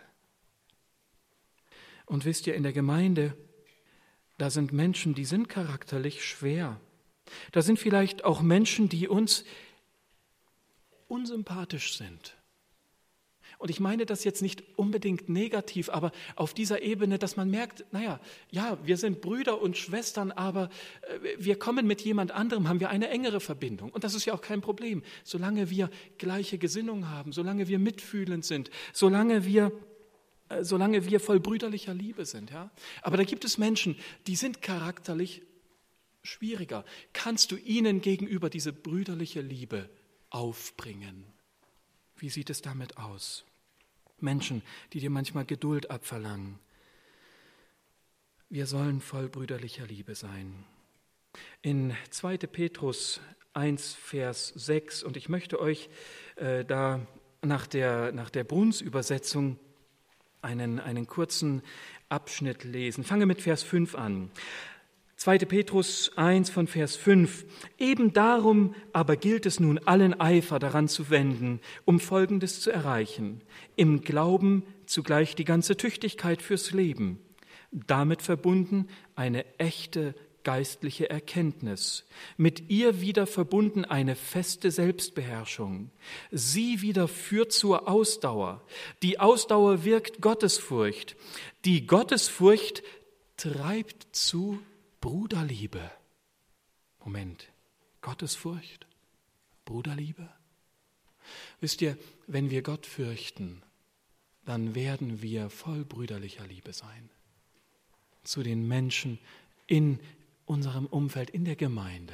Und wisst ihr, in der Gemeinde, da sind Menschen, die sind charakterlich schwer. Da sind vielleicht auch Menschen, die uns unsympathisch sind. Und ich meine das jetzt nicht unbedingt negativ, aber auf dieser Ebene, dass man merkt, naja, ja, wir sind Brüder und Schwestern, aber wir kommen mit jemand anderem, haben wir eine engere Verbindung. Und das ist ja auch kein Problem, solange wir gleiche Gesinnung haben, solange wir mitfühlend sind, solange wir, solange wir voll brüderlicher Liebe sind. Ja? Aber da gibt es Menschen, die sind charakterlich schwieriger. Kannst du ihnen gegenüber diese brüderliche Liebe aufbringen? Wie sieht es damit aus? Menschen, die dir manchmal Geduld abverlangen. Wir sollen voll brüderlicher Liebe sein. In zweiter Petrus eins, Vers sechs, und ich möchte euch äh, da nach der, nach der Bruns-Übersetzung einen, einen kurzen Abschnitt lesen. Fange mit Vers fünf an. zweiter Petrus eins von Vers fünf. Eben darum aber gilt es nun, allen Eifer daran zu wenden, um Folgendes zu erreichen. Im Glauben zugleich die ganze Tüchtigkeit fürs Leben. Damit verbunden eine echte geistliche Erkenntnis. Mit ihr wieder verbunden eine feste Selbstbeherrschung. Sie wieder führt zur Ausdauer. Die Ausdauer wirkt Gottesfurcht. Die Gottesfurcht treibt zu Bruderliebe. Moment, Gottesfurcht, Bruderliebe? Wisst ihr, wenn wir Gott fürchten, dann werden wir voll brüderlicher Liebe sein. Zu den Menschen in unserem Umfeld, in der Gemeinde.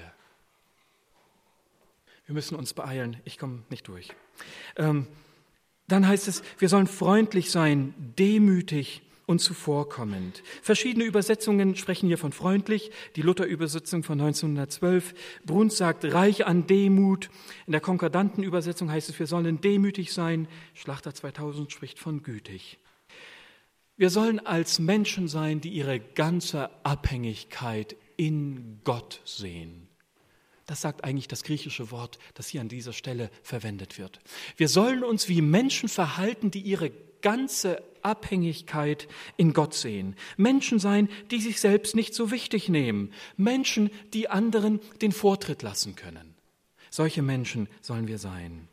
Wir müssen uns beeilen, ich komme nicht durch. Ähm, dann heißt es, wir sollen freundlich sein, demütig und zuvorkommend. Verschiedene Übersetzungen sprechen hier von freundlich. Die Luther-Übersetzung von neunzehnhundertzwölf. Bruns sagt reich an Demut. In der konkordanten Übersetzung heißt es, wir sollen demütig sein. Schlachter zweitausend spricht von gütig. Wir sollen als Menschen sein, die ihre ganze Abhängigkeit in Gott sehen. Das sagt eigentlich das griechische Wort, das hier an dieser Stelle verwendet wird. Wir sollen uns wie Menschen verhalten, die ihre ganze Abhängigkeit in Gott sehen. Menschen sein, die sich selbst nicht so wichtig nehmen. Menschen, die anderen den Vortritt lassen können. Solche Menschen sollen wir sein.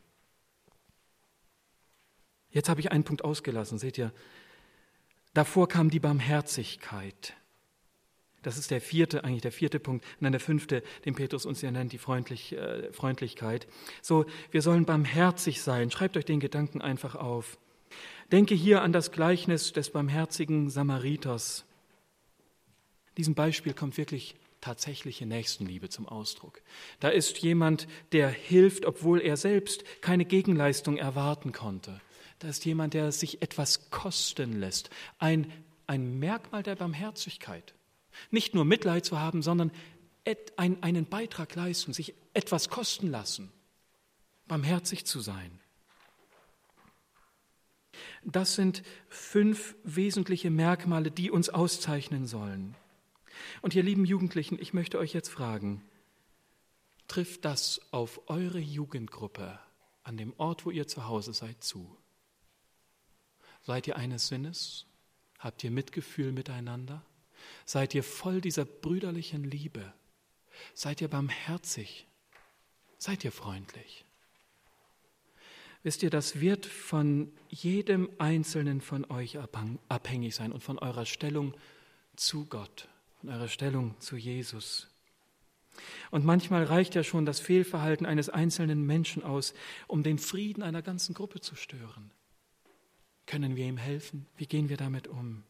Jetzt habe ich einen Punkt ausgelassen, seht ihr? Davor kam die Barmherzigkeit. Das ist der vierte, eigentlich der vierte Punkt. Und dann der fünfte, den Petrus uns ja nennt, die Freundlich, äh, Freundlichkeit. So, wir sollen barmherzig sein. Schreibt euch den Gedanken einfach auf. Denke hier an das Gleichnis des barmherzigen Samariters. In diesem Beispiel kommt wirklich tatsächliche Nächstenliebe zum Ausdruck. Da ist jemand, der hilft, obwohl er selbst keine Gegenleistung erwarten konnte. Da ist jemand, der sich etwas kosten lässt. Ein, ein Merkmal der Barmherzigkeit. Nicht nur Mitleid zu haben, sondern et, ein, einen Beitrag leisten, sich etwas kosten lassen. Barmherzig zu sein. Das sind fünf wesentliche Merkmale, die uns auszeichnen sollen. Und ihr lieben Jugendlichen, ich möchte euch jetzt fragen, trifft das auf eure Jugendgruppe an dem Ort, wo ihr zu Hause seid, zu? Seid ihr eines Sinnes? Habt ihr Mitgefühl miteinander? Seid ihr voll dieser brüderlichen Liebe? Seid ihr barmherzig? Seid ihr freundlich? Wisst ihr, das wird von jedem Einzelnen von euch abhängig sein und von eurer Stellung zu Gott, von eurer Stellung zu Jesus. Und manchmal reicht ja schon das Fehlverhalten eines einzelnen Menschen aus, um den Frieden einer ganzen Gruppe zu stören. Können wir ihm helfen? Wie gehen wir damit um?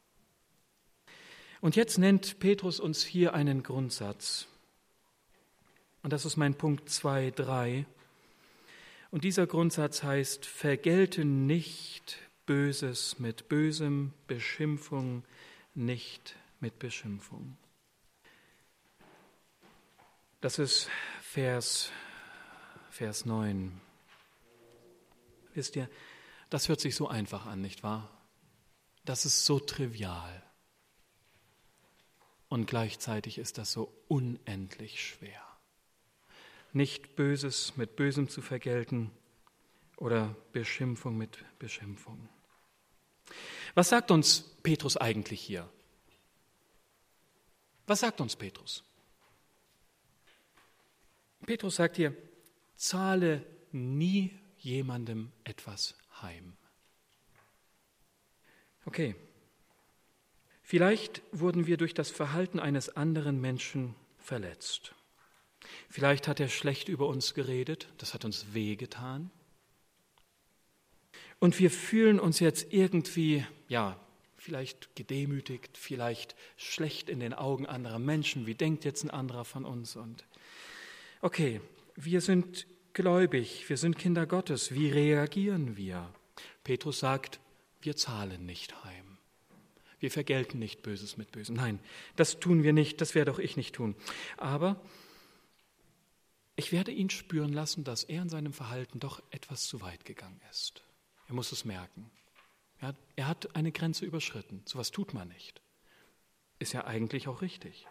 Und jetzt nennt Petrus uns hier einen Grundsatz. Und das ist mein Punkt zwei, drei. Und dieser Grundsatz heißt, vergelte nicht Böses mit Bösem, Beschimpfung nicht mit Beschimpfung. Das ist Vers, Vers neun. Wisst ihr, das hört sich so einfach an, nicht wahr? Das ist so trivial. Und gleichzeitig ist das so unendlich schwer. Nicht Böses mit Bösem zu vergelten oder Beschimpfung mit Beschimpfung. Was sagt uns Petrus eigentlich hier? Was sagt uns Petrus? Petrus sagt hier, zahle nie jemandem etwas heim. Okay, vielleicht wurden wir durch das Verhalten eines anderen Menschen verletzt. Vielleicht hat er schlecht über uns geredet, das hat uns wehgetan. Und wir fühlen uns jetzt irgendwie, ja, vielleicht gedemütigt, vielleicht schlecht in den Augen anderer Menschen. Wie denkt jetzt ein anderer von uns? Und okay, wir sind gläubig, wir sind Kinder Gottes. Wie reagieren wir? Petrus sagt, wir zahlen nicht heim. Wir vergelten nicht Böses mit Bösem. Nein, das tun wir nicht, das werde auch ich nicht tun. Aber ich werde ihn spüren lassen, dass er in seinem Verhalten doch etwas zu weit gegangen ist. Er muss es merken. Er hat, er hat eine Grenze überschritten. So etwas tut man nicht. Ist ja eigentlich auch richtig.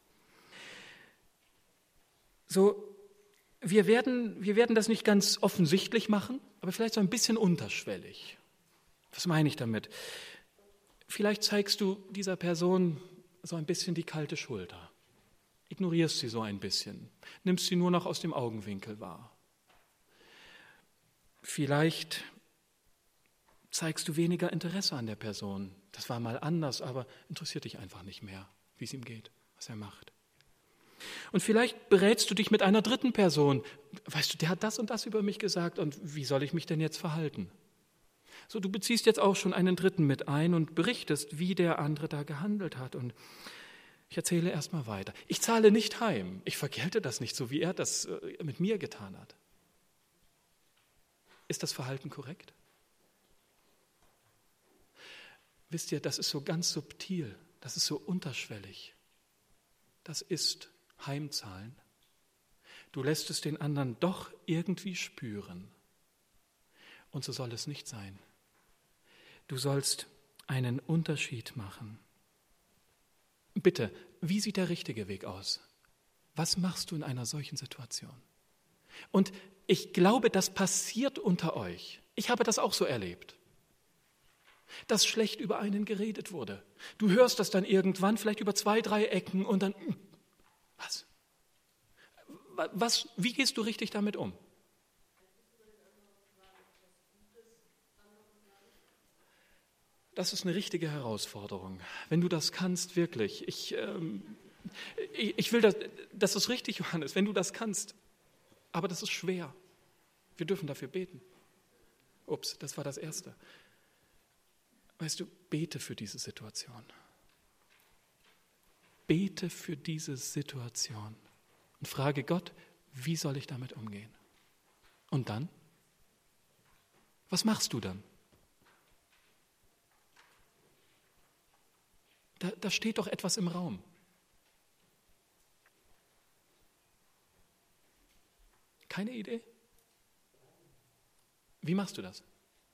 So, wir werden, wir werden das nicht ganz offensichtlich machen, aber vielleicht so ein bisschen unterschwellig. Was meine ich damit? Vielleicht zeigst du dieser Person so ein bisschen die kalte Schulter. Ignorierst sie so ein bisschen, nimmst sie nur noch aus dem Augenwinkel wahr. Vielleicht zeigst du weniger Interesse an der Person. Das war mal anders, aber interessiert dich einfach nicht mehr, wie es ihm geht, was er macht. Und vielleicht berätst du dich mit einer dritten Person. Weißt du, der hat das und das über mich gesagt und wie soll ich mich denn jetzt verhalten? So, du beziehst jetzt auch schon einen Dritten mit ein und berichtest, wie der andere da gehandelt hat. Und ich erzähle erstmal weiter. Ich zahle nicht heim. Ich vergelte das nicht, so wie er das mit mir getan hat. Ist das Verhalten korrekt? Wisst ihr, das ist so ganz subtil, das ist so unterschwellig. Das ist Heimzahlen. Du lässt es den anderen doch irgendwie spüren. Und so soll es nicht sein. Du sollst einen Unterschied machen. Bitte, wie sieht der richtige Weg aus? Was machst du in einer solchen Situation? Und ich glaube, das passiert unter euch. Ich habe das auch so erlebt, dass schlecht über einen geredet wurde. Du hörst das dann irgendwann, vielleicht über zwei, drei Ecken und dann, was? Was? Wie gehst du richtig damit um? Das ist eine richtige Herausforderung. Wenn du das kannst, wirklich. Ich, ähm, ich, ich will, das, das ist richtig, Johannes, wenn du das kannst. Aber das ist schwer. Wir dürfen dafür beten. Ups, das war das Erste. Weißt du, bete für diese Situation. Bete für diese Situation. Und frage Gott, wie soll ich damit umgehen? Und dann? Was machst du dann? Da, da steht doch etwas im Raum. Keine Idee? Wie machst du das?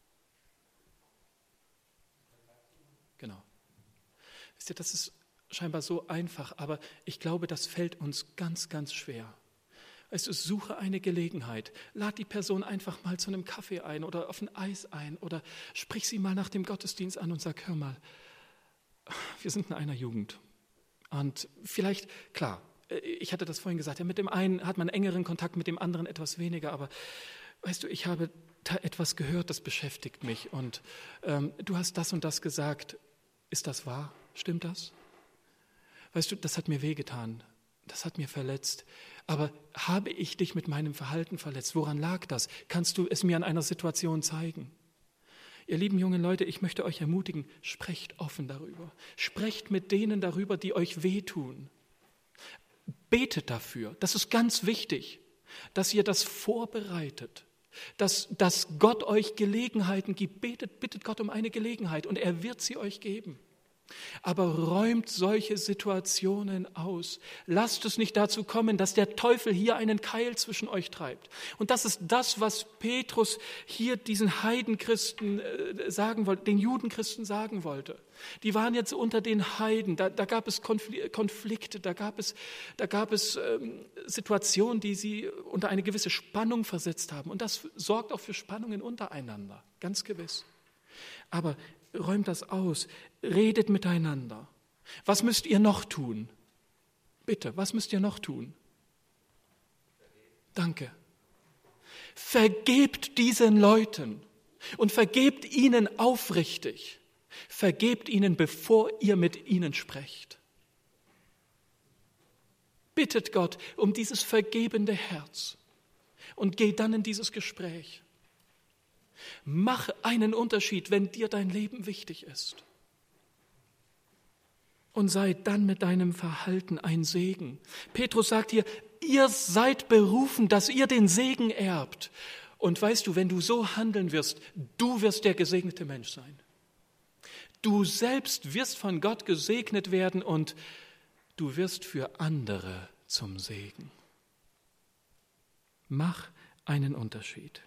Genau. Wisst ihr, das ist scheinbar so einfach, aber ich glaube, das fällt uns ganz, ganz schwer. Weißt du, suche eine Gelegenheit. Lad die Person einfach mal zu einem Kaffee ein oder auf ein Eis ein oder sprich sie mal nach dem Gottesdienst an und sag, hör mal, wir sind in einer Jugend. Und vielleicht, klar, ich hatte das vorhin gesagt, ja, mit dem einen hat man engeren Kontakt, mit dem anderen etwas weniger, aber weißt du, ich habe da etwas gehört, das beschäftigt mich und ähm, du hast das und das gesagt. Ist das wahr? Stimmt das? Weißt du, das hat mir wehgetan, das hat mir verletzt. Aber habe ich dich mit meinem Verhalten verletzt? Woran lag das? Kannst du es mir an einer Situation zeigen? Ihr lieben jungen Leute, ich möchte euch ermutigen, sprecht offen darüber. Sprecht mit denen darüber, die euch wehtun. Betet dafür, das ist ganz wichtig, dass ihr das vorbereitet, dass, dass Gott euch Gelegenheiten gibt. Betet, bittet Gott um eine Gelegenheit und er wird sie euch geben. Aber räumt solche Situationen aus. Lasst es nicht dazu kommen, dass der Teufel hier einen Keil zwischen euch treibt. Und das ist das, was Petrus hier diesen Heidenchristen sagen wollte, den Judenchristen sagen wollte. Die waren jetzt unter den Heiden, da, da gab es Konflikte, da gab es, da gab es ähm, Situationen, die sie unter eine gewisse Spannung versetzt haben. Und das sorgt auch für Spannungen untereinander, ganz gewiss. Aber räumt das aus, redet miteinander. Was müsst ihr noch tun? Bitte, was müsst ihr noch tun? Danke. Vergebt diesen Leuten und vergebt ihnen aufrichtig. Vergebt ihnen, bevor ihr mit ihnen sprecht. Bittet Gott um dieses vergebende Herz und geht dann in dieses Gespräch. Mach einen Unterschied, wenn dir dein Leben wichtig ist. Und sei dann mit deinem Verhalten ein Segen. Petrus sagt hier, ihr seid berufen, dass ihr den Segen erbt. Und weißt du, wenn du so handeln wirst, du wirst der gesegnete Mensch sein. Du selbst wirst von Gott gesegnet werden und du wirst für andere zum Segen. Mach einen Unterschied.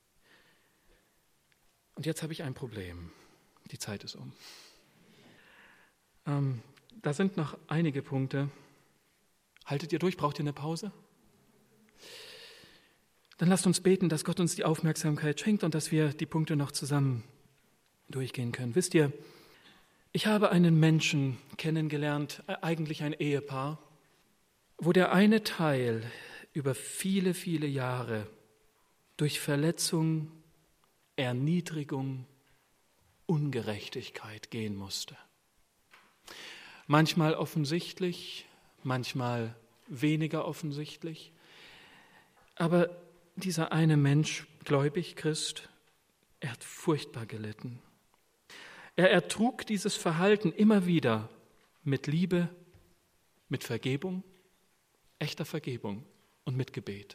Und jetzt habe ich ein Problem. Die Zeit ist um. Ähm, da sind noch einige Punkte. Haltet ihr durch? Braucht ihr eine Pause? Dann lasst uns beten, dass Gott uns die Aufmerksamkeit schenkt und dass wir die Punkte noch zusammen durchgehen können. Wisst ihr, ich habe einen Menschen kennengelernt, eigentlich ein Ehepaar, wo der eine Teil über viele, viele Jahre durch Verletzung, Erniedrigung, Ungerechtigkeit gehen musste. Manchmal offensichtlich, manchmal weniger offensichtlich. Aber dieser eine Mensch, gläubig Christ, er hat furchtbar gelitten. Er ertrug dieses Verhalten immer wieder mit Liebe, mit Vergebung, echter Vergebung und mit Gebet.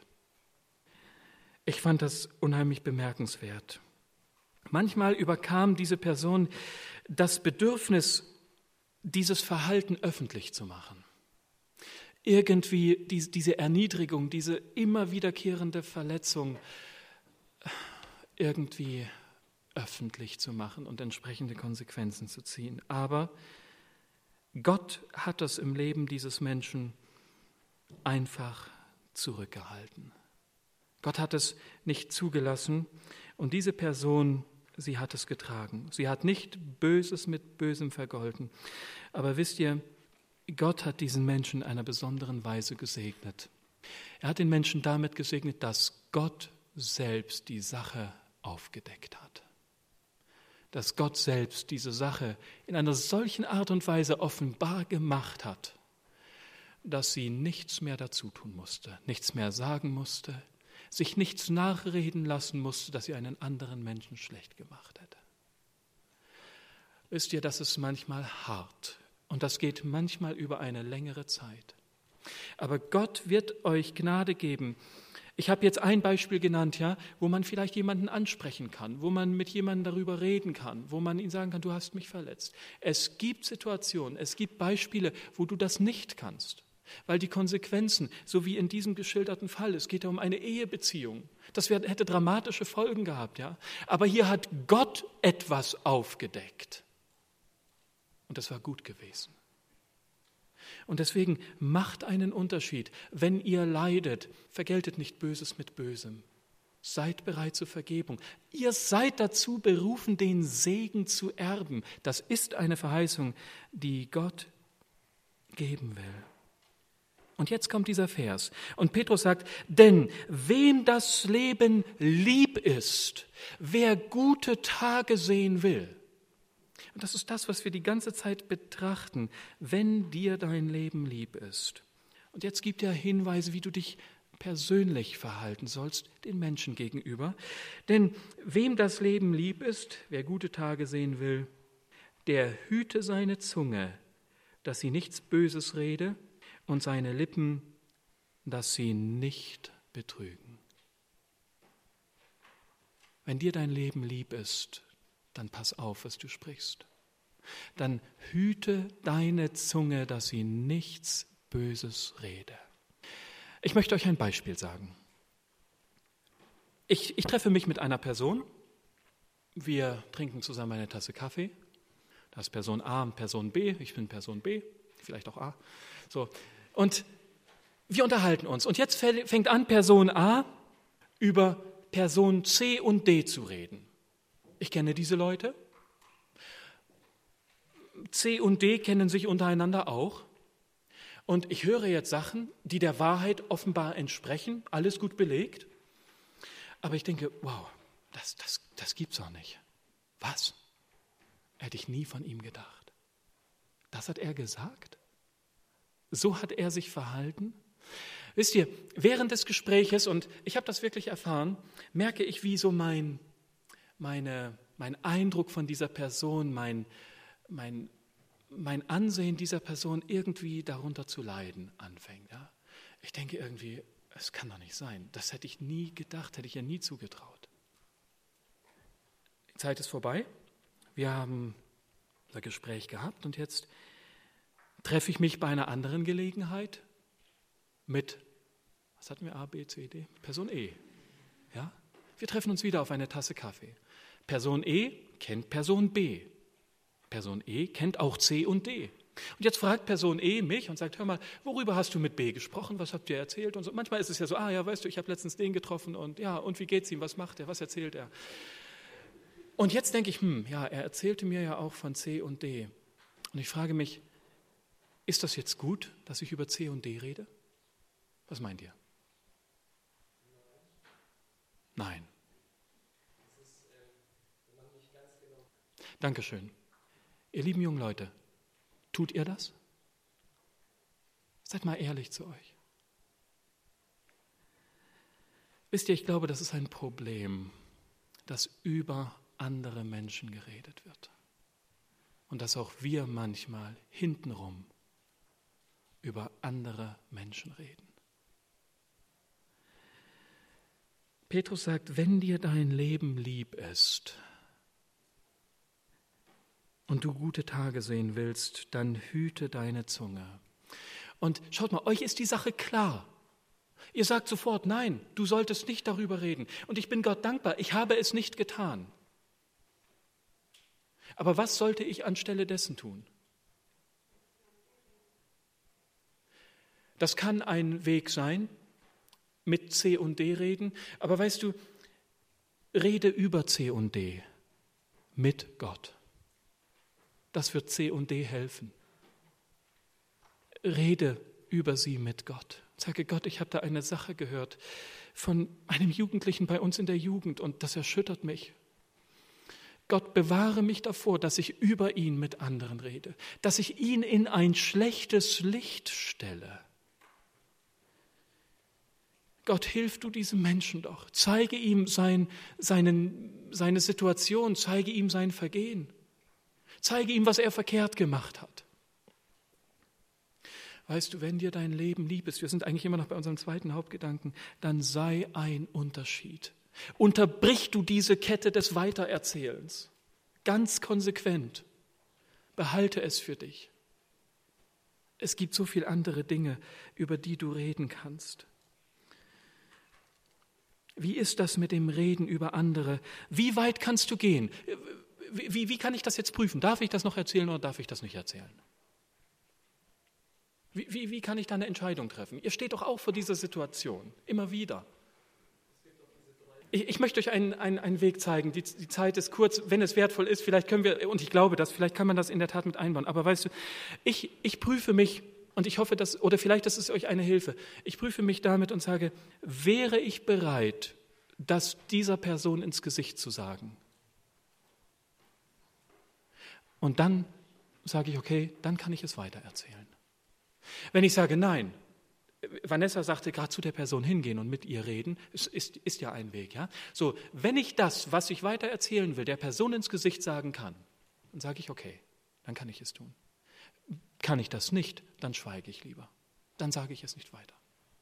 Ich fand das unheimlich bemerkenswert. Manchmal überkam diese Person das Bedürfnis, dieses Verhalten öffentlich zu machen. Irgendwie diese Erniedrigung, diese immer wiederkehrende Verletzung irgendwie öffentlich zu machen und entsprechende Konsequenzen zu ziehen. Aber Gott hat das im Leben dieses Menschen einfach zurückgehalten. Gott hat es nicht zugelassen und diese Person, sie hat es getragen. Sie hat nicht Böses mit Bösem vergolten. Aber wisst ihr, Gott hat diesen Menschen in einer besonderen Weise gesegnet. Er hat den Menschen damit gesegnet, dass Gott selbst die Sache aufgedeckt hat. Dass Gott selbst diese Sache in einer solchen Art und Weise offenbar gemacht hat, dass sie nichts mehr dazu tun musste, nichts mehr sagen musste, sich nichts nachreden lassen musste, dass sie einen anderen Menschen schlecht gemacht hätte. Wisst ihr, das ist manchmal hart und das geht manchmal über eine längere Zeit. Aber Gott wird euch Gnade geben. Ich habe jetzt ein Beispiel genannt, ja, wo man vielleicht jemanden ansprechen kann, wo man mit jemandem darüber reden kann, wo man ihm sagen kann, du hast mich verletzt. Es gibt Situationen, es gibt Beispiele, wo du das nicht kannst. Weil die Konsequenzen, so wie in diesem geschilderten Fall, es geht ja um eine Ehebeziehung, das wär, hätte dramatische Folgen gehabt, ja. Aber hier hat Gott etwas aufgedeckt. Und das war gut gewesen. Und deswegen macht einen Unterschied. Wenn ihr leidet, vergeltet nicht Böses mit Bösem. Seid bereit zur Vergebung. Ihr seid dazu berufen, den Segen zu erben. Das ist eine Verheißung, die Gott geben will. Und jetzt kommt dieser Vers. Und Petrus sagt, denn wem das Leben lieb ist, wer gute Tage sehen will. Und das ist das, was wir die ganze Zeit betrachten, wenn dir dein Leben lieb ist. Und jetzt gibt er Hinweise, wie du dich persönlich verhalten sollst, den Menschen gegenüber. Denn wem das Leben lieb ist, wer gute Tage sehen will, der hüte seine Zunge, dass sie nichts Böses rede, und seine Lippen, dass sie nicht betrügen. Wenn dir dein Leben lieb ist, dann pass auf, was du sprichst. Dann hüte deine Zunge, dass sie nichts Böses rede. Ich möchte euch ein Beispiel sagen. Ich, ich treffe mich mit einer Person. Wir trinken zusammen eine Tasse Kaffee. Da ist Person A und Person B. Ich bin Person B, vielleicht auch A. So. Und wir unterhalten uns. Und jetzt fängt an, Person A über Person C und D zu reden. Ich kenne diese Leute. C und D kennen sich untereinander auch. Und ich höre jetzt Sachen, die der Wahrheit offenbar entsprechen, alles gut belegt. Aber ich denke, wow, das, das, das gibt's auch nicht. Was? Hätte ich nie von ihm gedacht. Das hat er gesagt? So hat er sich verhalten? Wisst ihr, während des Gespräches, und ich habe das wirklich erfahren, merke ich, wie so mein, meine, mein Eindruck von dieser Person, mein, mein, mein Ansehen dieser Person irgendwie darunter zu leiden anfängt. Ja? Ich denke irgendwie, es kann doch nicht sein. Das hätte ich nie gedacht, hätte ich ihr nie zugetraut. Die Zeit ist vorbei. Wir haben unser Gespräch gehabt und jetzt treffe ich mich bei einer anderen Gelegenheit mit, was hatten wir, A, B, C, D? Person E. Ja? Wir treffen uns wieder auf eine Tasse Kaffee. Person E kennt Person B. Person E kennt auch C und D. Und jetzt fragt Person E mich und sagt, hör mal, worüber hast du mit B gesprochen? Was habt ihr erzählt? Und so. Manchmal ist es ja so, ah ja, weißt du, ich habe letztens den getroffen und ja, und wie geht's ihm? Was macht er? Was erzählt er? Und jetzt denke ich, hm, ja, er erzählte mir ja auch von C und D. Und ich frage mich, ist das jetzt gut, dass ich über C und D rede? Was meint ihr? Nein. Dankeschön. Ihr lieben jungen Leute, tut ihr das? Seid mal ehrlich zu euch. Wisst ihr, ich glaube, das ist ein Problem, dass über andere Menschen geredet wird. Und dass auch wir manchmal hintenrum über andere Menschen reden. Petrus sagt, wenn dir dein Leben lieb ist und du gute Tage sehen willst, dann hüte deine Zunge. Und schaut mal, euch ist die Sache klar. Ihr sagt sofort, nein, du solltest nicht darüber reden. Und ich bin Gott dankbar, ich habe es nicht getan. Aber was sollte ich anstelle dessen tun? Das kann ein Weg sein, mit C und D reden, aber weißt du, rede über C und D mit Gott. Das wird C und D helfen. Rede über sie mit Gott. Sage Gott, ich habe da eine Sache gehört von einem Jugendlichen bei uns in der Jugend und das erschüttert mich. Gott, bewahre mich davor, dass ich über ihn mit anderen rede, dass ich ihn in ein schlechtes Licht stelle. Gott, hilf du diesem Menschen doch. Zeige ihm sein, seinen, seine Situation, zeige ihm sein Vergehen. Zeige ihm, was er verkehrt gemacht hat. Weißt du, wenn dir dein Leben lieb ist, wir sind eigentlich immer noch bei unserem zweiten Hauptgedanken, dann sei ein Unterschied. Unterbrich du diese Kette des Weitererzählens. Ganz konsequent. Behalte es für dich. Es gibt so viele andere Dinge, über die du reden kannst. Wie ist das mit dem Reden über andere? Wie weit kannst du gehen? Wie, wie, wie kann ich das jetzt prüfen? Darf ich das noch erzählen oder darf ich das nicht erzählen? Wie, wie, wie kann ich da eine Entscheidung treffen? Ihr steht doch auch vor dieser Situation, immer wieder. Ich, ich möchte euch einen, einen, einen Weg zeigen. Die, die Zeit ist kurz, wenn es wertvoll ist, vielleicht können wir, und ich glaube das, vielleicht kann man das in der Tat mit einbauen. Aber weißt du, ich, ich prüfe mich, und ich hoffe, dass, oder vielleicht ist es euch eine Hilfe, ich prüfe mich damit und sage, wäre ich bereit, das dieser Person ins Gesicht zu sagen? Und dann sage ich, okay, dann kann ich es weitererzählen. Wenn ich sage, nein, Vanessa sagte gerade zu der Person hingehen und mit ihr reden, ist, ist, ist ja ein Weg. Ja? So, wenn ich das, was ich weiter erzählen will, der Person ins Gesicht sagen kann, dann sage ich, okay, dann kann ich es tun. Kann ich das nicht, dann schweige ich lieber. Dann sage ich es nicht weiter.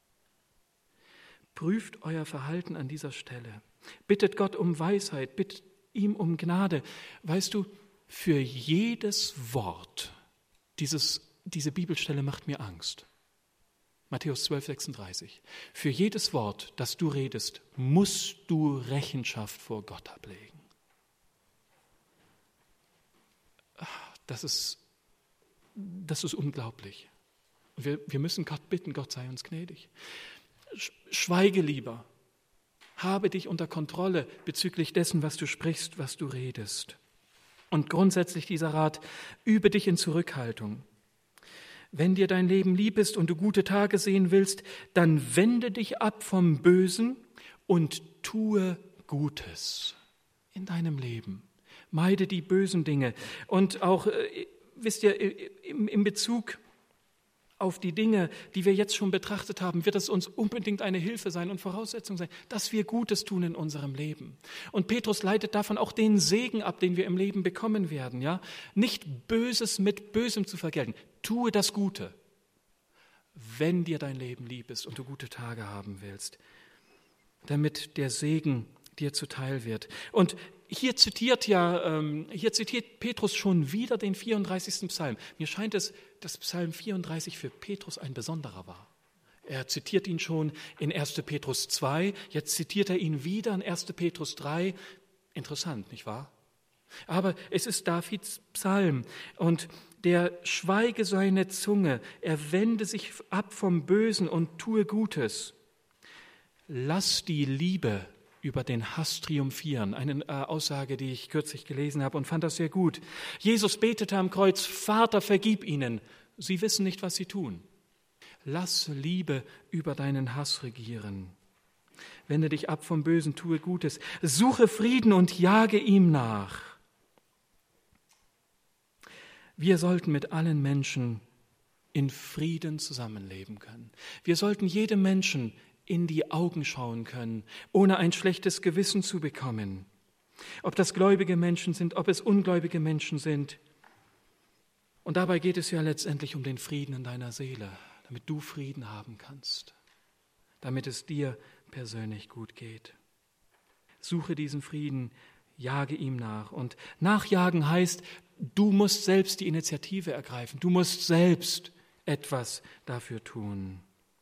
Prüft euer Verhalten an dieser Stelle. Bittet Gott um Weisheit, bittet ihm um Gnade. Weißt du, für jedes Wort, dieses, diese Bibelstelle macht mir Angst. Matthäus zwölf, sechsunddreißig. Für jedes Wort, das du redest, musst du Rechenschaft vor Gott ablegen. Das ist, das ist unglaublich. Wir, wir müssen Gott bitten, Gott sei uns gnädig. Schweige lieber. Habe dich unter Kontrolle bezüglich dessen, was du sprichst, was du redest. Und grundsätzlich dieser Rat, übe dich in Zurückhaltung. Wenn dir dein Leben lieb ist und du gute Tage sehen willst, dann wende dich ab vom Bösen und tue Gutes in deinem Leben. Meide die bösen Dinge. Und auch, äh, wisst ihr, im, im Bezug auf die Dinge, die wir jetzt schon betrachtet haben, wird es uns unbedingt eine Hilfe sein und Voraussetzung sein, dass wir Gutes tun in unserem Leben. Und Petrus leitet davon auch den Segen ab, den wir im Leben bekommen werden. Ja? Nicht Böses mit Bösem zu vergelten. Tue das Gute, wenn dir dein Leben lieb ist und du gute Tage haben willst, damit der Segen dir zuteil wird. Und hier zitiert ja, ähm, hier zitiert Petrus schon wieder den vierunddreißigsten Psalm. Mir scheint es, dass Psalm vierunddreißig für Petrus ein besonderer war. Er zitiert ihn schon in erster Petrus zwei, jetzt zitiert er ihn wieder in erster Petrus drei. Interessant, nicht wahr? Aber es ist Davids Psalm und der schweige seine Zunge, er wende sich ab vom Bösen und tue Gutes. Lass die Liebe über den Hass triumphieren. Eine äh, Aussage, die ich kürzlich gelesen habe und fand das sehr gut. Jesus betete am Kreuz, Vater, vergib ihnen. Sie wissen nicht, was sie tun. Lass Liebe über deinen Hass regieren. Wende dich ab vom Bösen, tue Gutes. Suche Frieden und jage ihm nach. Wir sollten mit allen Menschen in Frieden zusammenleben können. Wir sollten jedem Menschen in die Augen schauen können, ohne ein schlechtes Gewissen zu bekommen. Ob das gläubige Menschen sind, ob es ungläubige Menschen sind. Und dabei geht es ja letztendlich um den Frieden in deiner Seele, damit du Frieden haben kannst, damit es dir persönlich gut geht. Suche diesen Frieden, jage ihm nach. Und nachjagen heißt, du musst selbst die Initiative ergreifen, du musst selbst etwas dafür tun.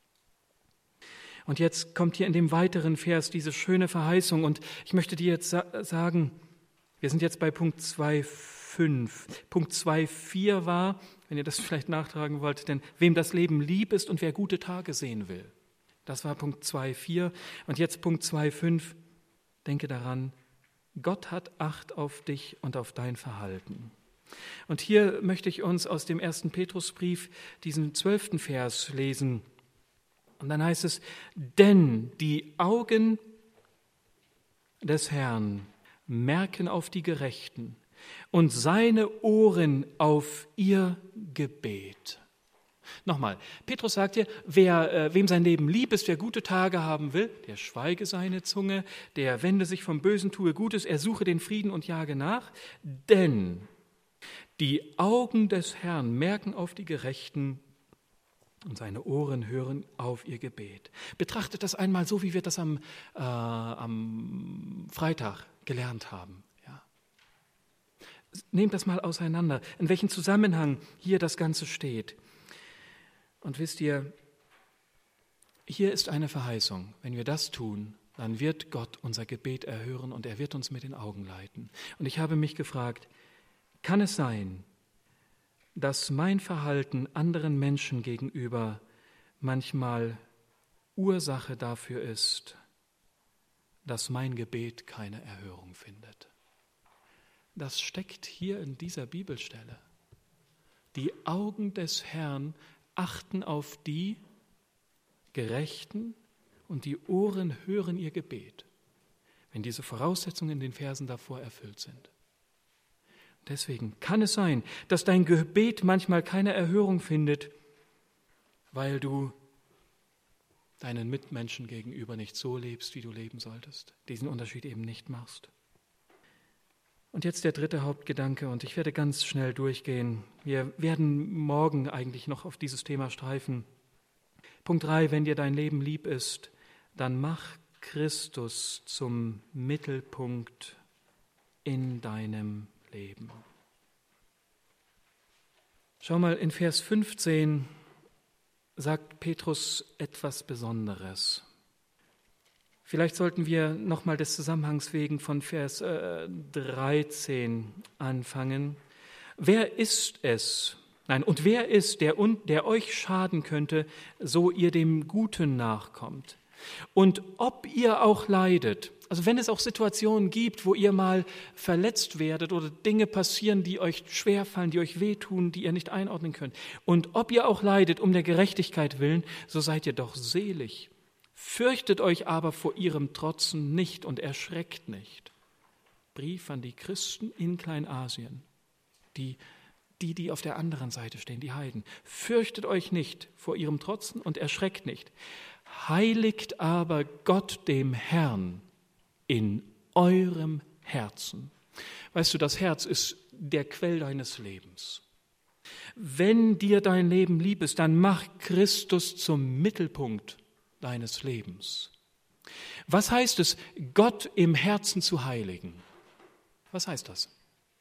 Und jetzt kommt hier in dem weiteren Vers diese schöne Verheißung. Und ich möchte dir jetzt sa- sagen, wir sind jetzt bei Punkt zwei Punkt fünf. Punkt zwei Punkt vier war, wenn ihr das vielleicht nachtragen wollt, denn wem das Leben lieb ist und wer gute Tage sehen will. Das war Punkt zwei Punkt vier. Und jetzt Punkt zwei Punkt fünf. Denke daran, Gott hat Acht auf dich und auf dein Verhalten. Und hier möchte ich uns aus dem ersten Petrusbrief diesen zwölften Vers lesen. Und dann heißt es, denn die Augen des Herrn merken auf die Gerechten und seine Ohren auf ihr Gebet. Nochmal, Petrus sagt hier, wer, äh, wem sein Leben lieb ist, wer gute Tage haben will, der schweige seine Zunge, der wende sich vom Bösen, tue Gutes, er suche den Frieden und jage nach, denn die Augen des Herrn merken auf die Gerechten und seine Ohren hören auf ihr Gebet. Betrachtet das einmal so, wie wir das am, äh, am Freitag gelernt haben. Ja. Nehmt das mal auseinander, in welchem Zusammenhang hier das Ganze steht. Und wisst ihr, hier ist eine Verheißung. Wenn wir das tun, dann wird Gott unser Gebet erhören und er wird uns mit den Augen leiten. Und ich habe mich gefragt, kann es sein, dass mein Verhalten anderen Menschen gegenüber manchmal Ursache dafür ist, dass mein Gebet keine Erhörung findet. Das steckt hier in dieser Bibelstelle. Die Augen des Herrn achten auf die Gerechten und die Ohren hören ihr Gebet, wenn diese Voraussetzungen in den Versen davor erfüllt sind. Deswegen kann es sein, dass dein Gebet manchmal keine Erhörung findet, weil du deinen Mitmenschen gegenüber nicht so lebst, wie du leben solltest, diesen Unterschied eben nicht machst. Und jetzt der dritte Hauptgedanke, und ich werde ganz schnell durchgehen. Wir werden morgen eigentlich noch auf dieses Thema streifen. Punkt drei, wenn dir dein Leben lieb ist, dann mach Christus zum Mittelpunkt in deinem Leben. Schau mal, in Vers fünfzehn sagt Petrus etwas Besonderes. Vielleicht sollten wir nochmal des Zusammenhangs wegen von Vers äh, dreizehn anfangen. Wer ist es, nein, und wer ist, der, der euch schaden könnte, so ihr dem Guten nachkommt? Und ob ihr auch leidet, also wenn es auch Situationen gibt, wo ihr mal verletzt werdet oder Dinge passieren, die euch schwerfallen, die euch wehtun, die ihr nicht einordnen könnt, und ob ihr auch leidet um der Gerechtigkeit willen, so seid ihr doch selig. Fürchtet euch aber vor ihrem Trotzen nicht und erschreckt nicht. Brief an die Christen in Kleinasien, die, die, die auf der anderen Seite stehen, die Heiden. Fürchtet euch nicht vor ihrem Trotzen und erschreckt nicht. Heiligt aber Gott dem Herrn in eurem Herzen. Weißt du, das Herz ist der Quell deines Lebens. Wenn dir dein Leben lieb ist, dann mach Christus zum Mittelpunkt deines Lebens. Was heißt es, Gott im Herzen zu heiligen? Was heißt das?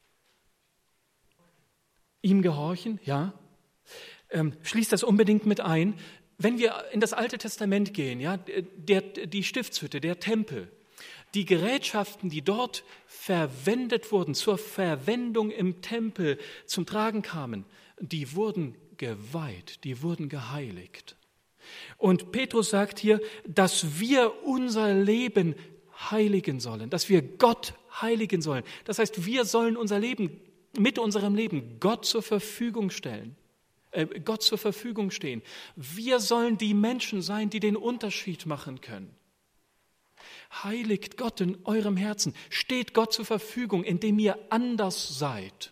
Ihm gehorchen, ja. Ähm, schließt das unbedingt mit ein. Wenn wir in das Alte Testament gehen, ja, der, die Stiftshütte, der Tempel, die Gerätschaften, die dort verwendet wurden, zur Verwendung im Tempel zum Tragen kamen, die wurden geweiht, die wurden geheiligt. Und Petrus sagt hier, dass wir unser Leben heiligen sollen, dass wir Gott heiligen sollen. Das heißt, wir sollen unser Leben, mit unserem Leben Gott zur Verfügung stellen, äh, Gott zur Verfügung stehen. Wir sollen die Menschen sein, die den Unterschied machen können. Heiligt Gott in eurem Herzen, steht Gott zur Verfügung, indem ihr anders seid.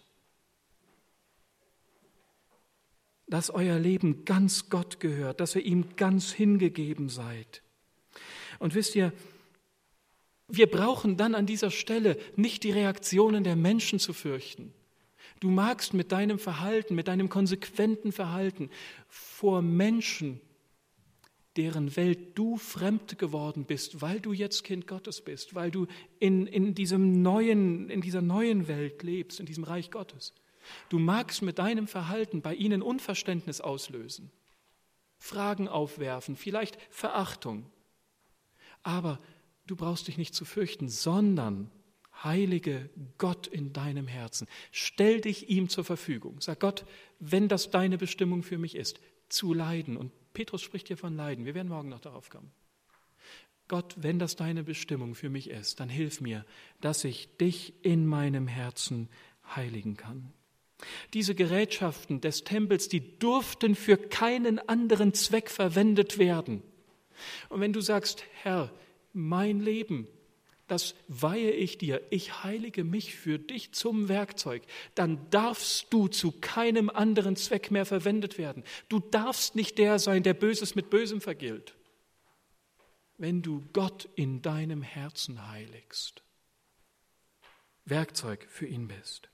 Dass euer Leben ganz Gott gehört, dass ihr ihm ganz hingegeben seid. Und wisst ihr, wir brauchen dann an dieser Stelle nicht die Reaktionen der Menschen zu fürchten. Du magst mit deinem Verhalten, mit deinem konsequenten Verhalten vor Menschen, deren Welt du fremd geworden bist, weil du jetzt Kind Gottes bist, weil du in, in, diesem neuen, in dieser neuen Welt lebst, in diesem Reich Gottes. Du magst mit deinem Verhalten bei ihnen Unverständnis auslösen, Fragen aufwerfen, vielleicht Verachtung. Aber du brauchst dich nicht zu fürchten, sondern heilige Gott in deinem Herzen. Stell dich ihm zur Verfügung. Sag Gott, wenn das deine Bestimmung für mich ist, zu leiden. Und Petrus spricht hier von Leiden. Wir werden morgen noch darauf kommen. Gott, wenn das deine Bestimmung für mich ist, dann hilf mir, dass ich dich in meinem Herzen heiligen kann. Diese Gerätschaften des Tempels, die durften für keinen anderen Zweck verwendet werden. Und wenn du sagst, Herr, mein Leben, das weihe ich dir, ich heilige mich für dich zum Werkzeug, dann darfst du zu keinem anderen Zweck mehr verwendet werden. Du darfst nicht der sein, der Böses mit Bösem vergilt, wenn du Gott in deinem Herzen heiligst, Werkzeug für ihn bist.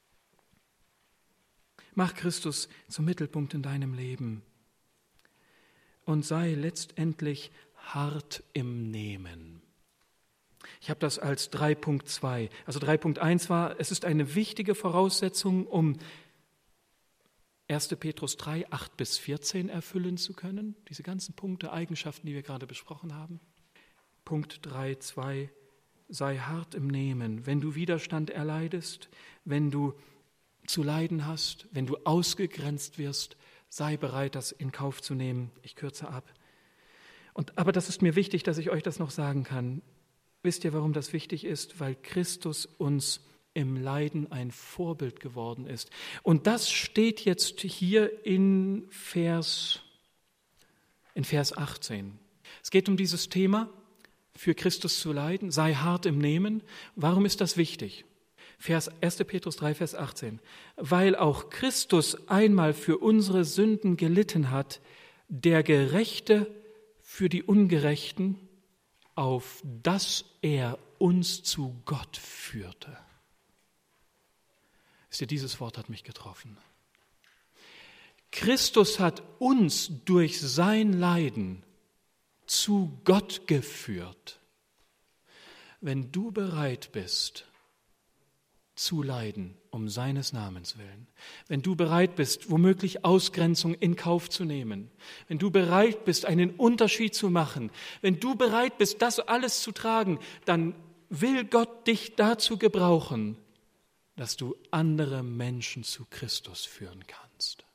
Mach Christus zum Mittelpunkt in deinem Leben und sei letztendlich hart im Nehmen. Ich habe das als drei Punkt zwei. Also drei Punkt eins war, es ist eine wichtige Voraussetzung, um erster Petrus drei, acht bis vierzehn erfüllen zu können. Diese ganzen Punkte, Eigenschaften, die wir gerade besprochen haben. Punkt drei Punkt zwei, sei hart im Nehmen. Wenn du Widerstand erleidest, wenn du zu leiden hast, wenn du ausgegrenzt wirst, sei bereit, das in Kauf zu nehmen. Ich kürze ab. Und, aber das ist mir wichtig, dass ich euch das noch sagen kann. Wisst ihr, warum das wichtig ist? Weil Christus uns im Leiden ein Vorbild geworden ist. Und das steht jetzt hier in Vers, in Vers achtzehn. Es geht um dieses Thema, für Christus zu leiden, sei hart im Nehmen. Warum ist das wichtig? Vers erster Petrus drei, Vers achtzehn. Weil auch Christus einmal für unsere Sünden gelitten hat, der Gerechte für die Ungerechten, auf dass er uns zu Gott führte. Wisst ihr, dieses Wort hat mich getroffen. Christus hat uns durch sein Leiden zu Gott geführt. Wenn du bereit bist, zu leiden, um seines Namens willen, wenn du bereit bist, womöglich Ausgrenzung in Kauf zu nehmen, wenn du bereit bist, einen Unterschied zu machen, wenn du bereit bist, das alles zu tragen, dann will Gott dich dazu gebrauchen, dass du andere Menschen zu Christus führen kannst.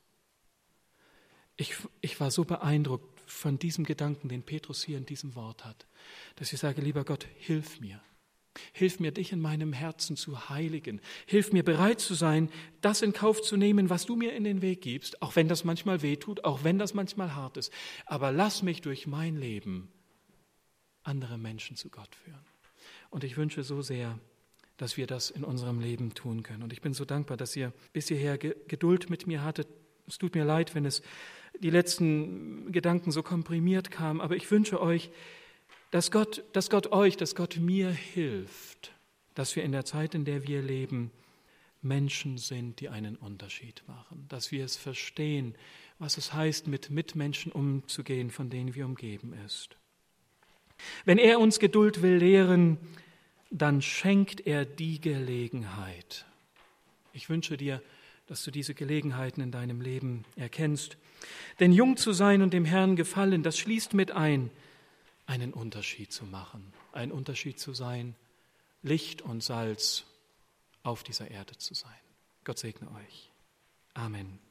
Ich, ich war so beeindruckt von diesem Gedanken, den Petrus hier in diesem Wort hat, dass ich sage, lieber Gott, hilf mir. Hilf mir, dich in meinem Herzen zu heiligen. Hilf mir, bereit zu sein, das in Kauf zu nehmen, was du mir in den Weg gibst, auch wenn das manchmal wehtut, auch wenn das manchmal hart ist. Aber lass mich durch mein Leben andere Menschen zu Gott führen. Und ich wünsche so sehr, dass wir das in unserem Leben tun können. Und ich bin so dankbar, dass ihr bis hierher Geduld mit mir hattet. Es tut mir leid, wenn es die letzten Gedanken so komprimiert kamen, aber ich wünsche euch, dass Gott, dass Gott euch, dass Gott mir hilft, dass wir in der Zeit, in der wir leben, Menschen sind, die einen Unterschied machen, dass wir es verstehen, was es heißt, mit Mitmenschen umzugehen, von denen wir umgeben ist. Wenn er uns Geduld will lehren, dann schenkt er die Gelegenheit. Ich wünsche dir, dass du diese Gelegenheiten in deinem Leben erkennst. Denn jung zu sein und dem Herrn gefallen, das schließt mit ein, einen Unterschied zu machen, ein Unterschied zu sein, Licht und Salz auf dieser Erde zu sein. Gott segne euch. Amen.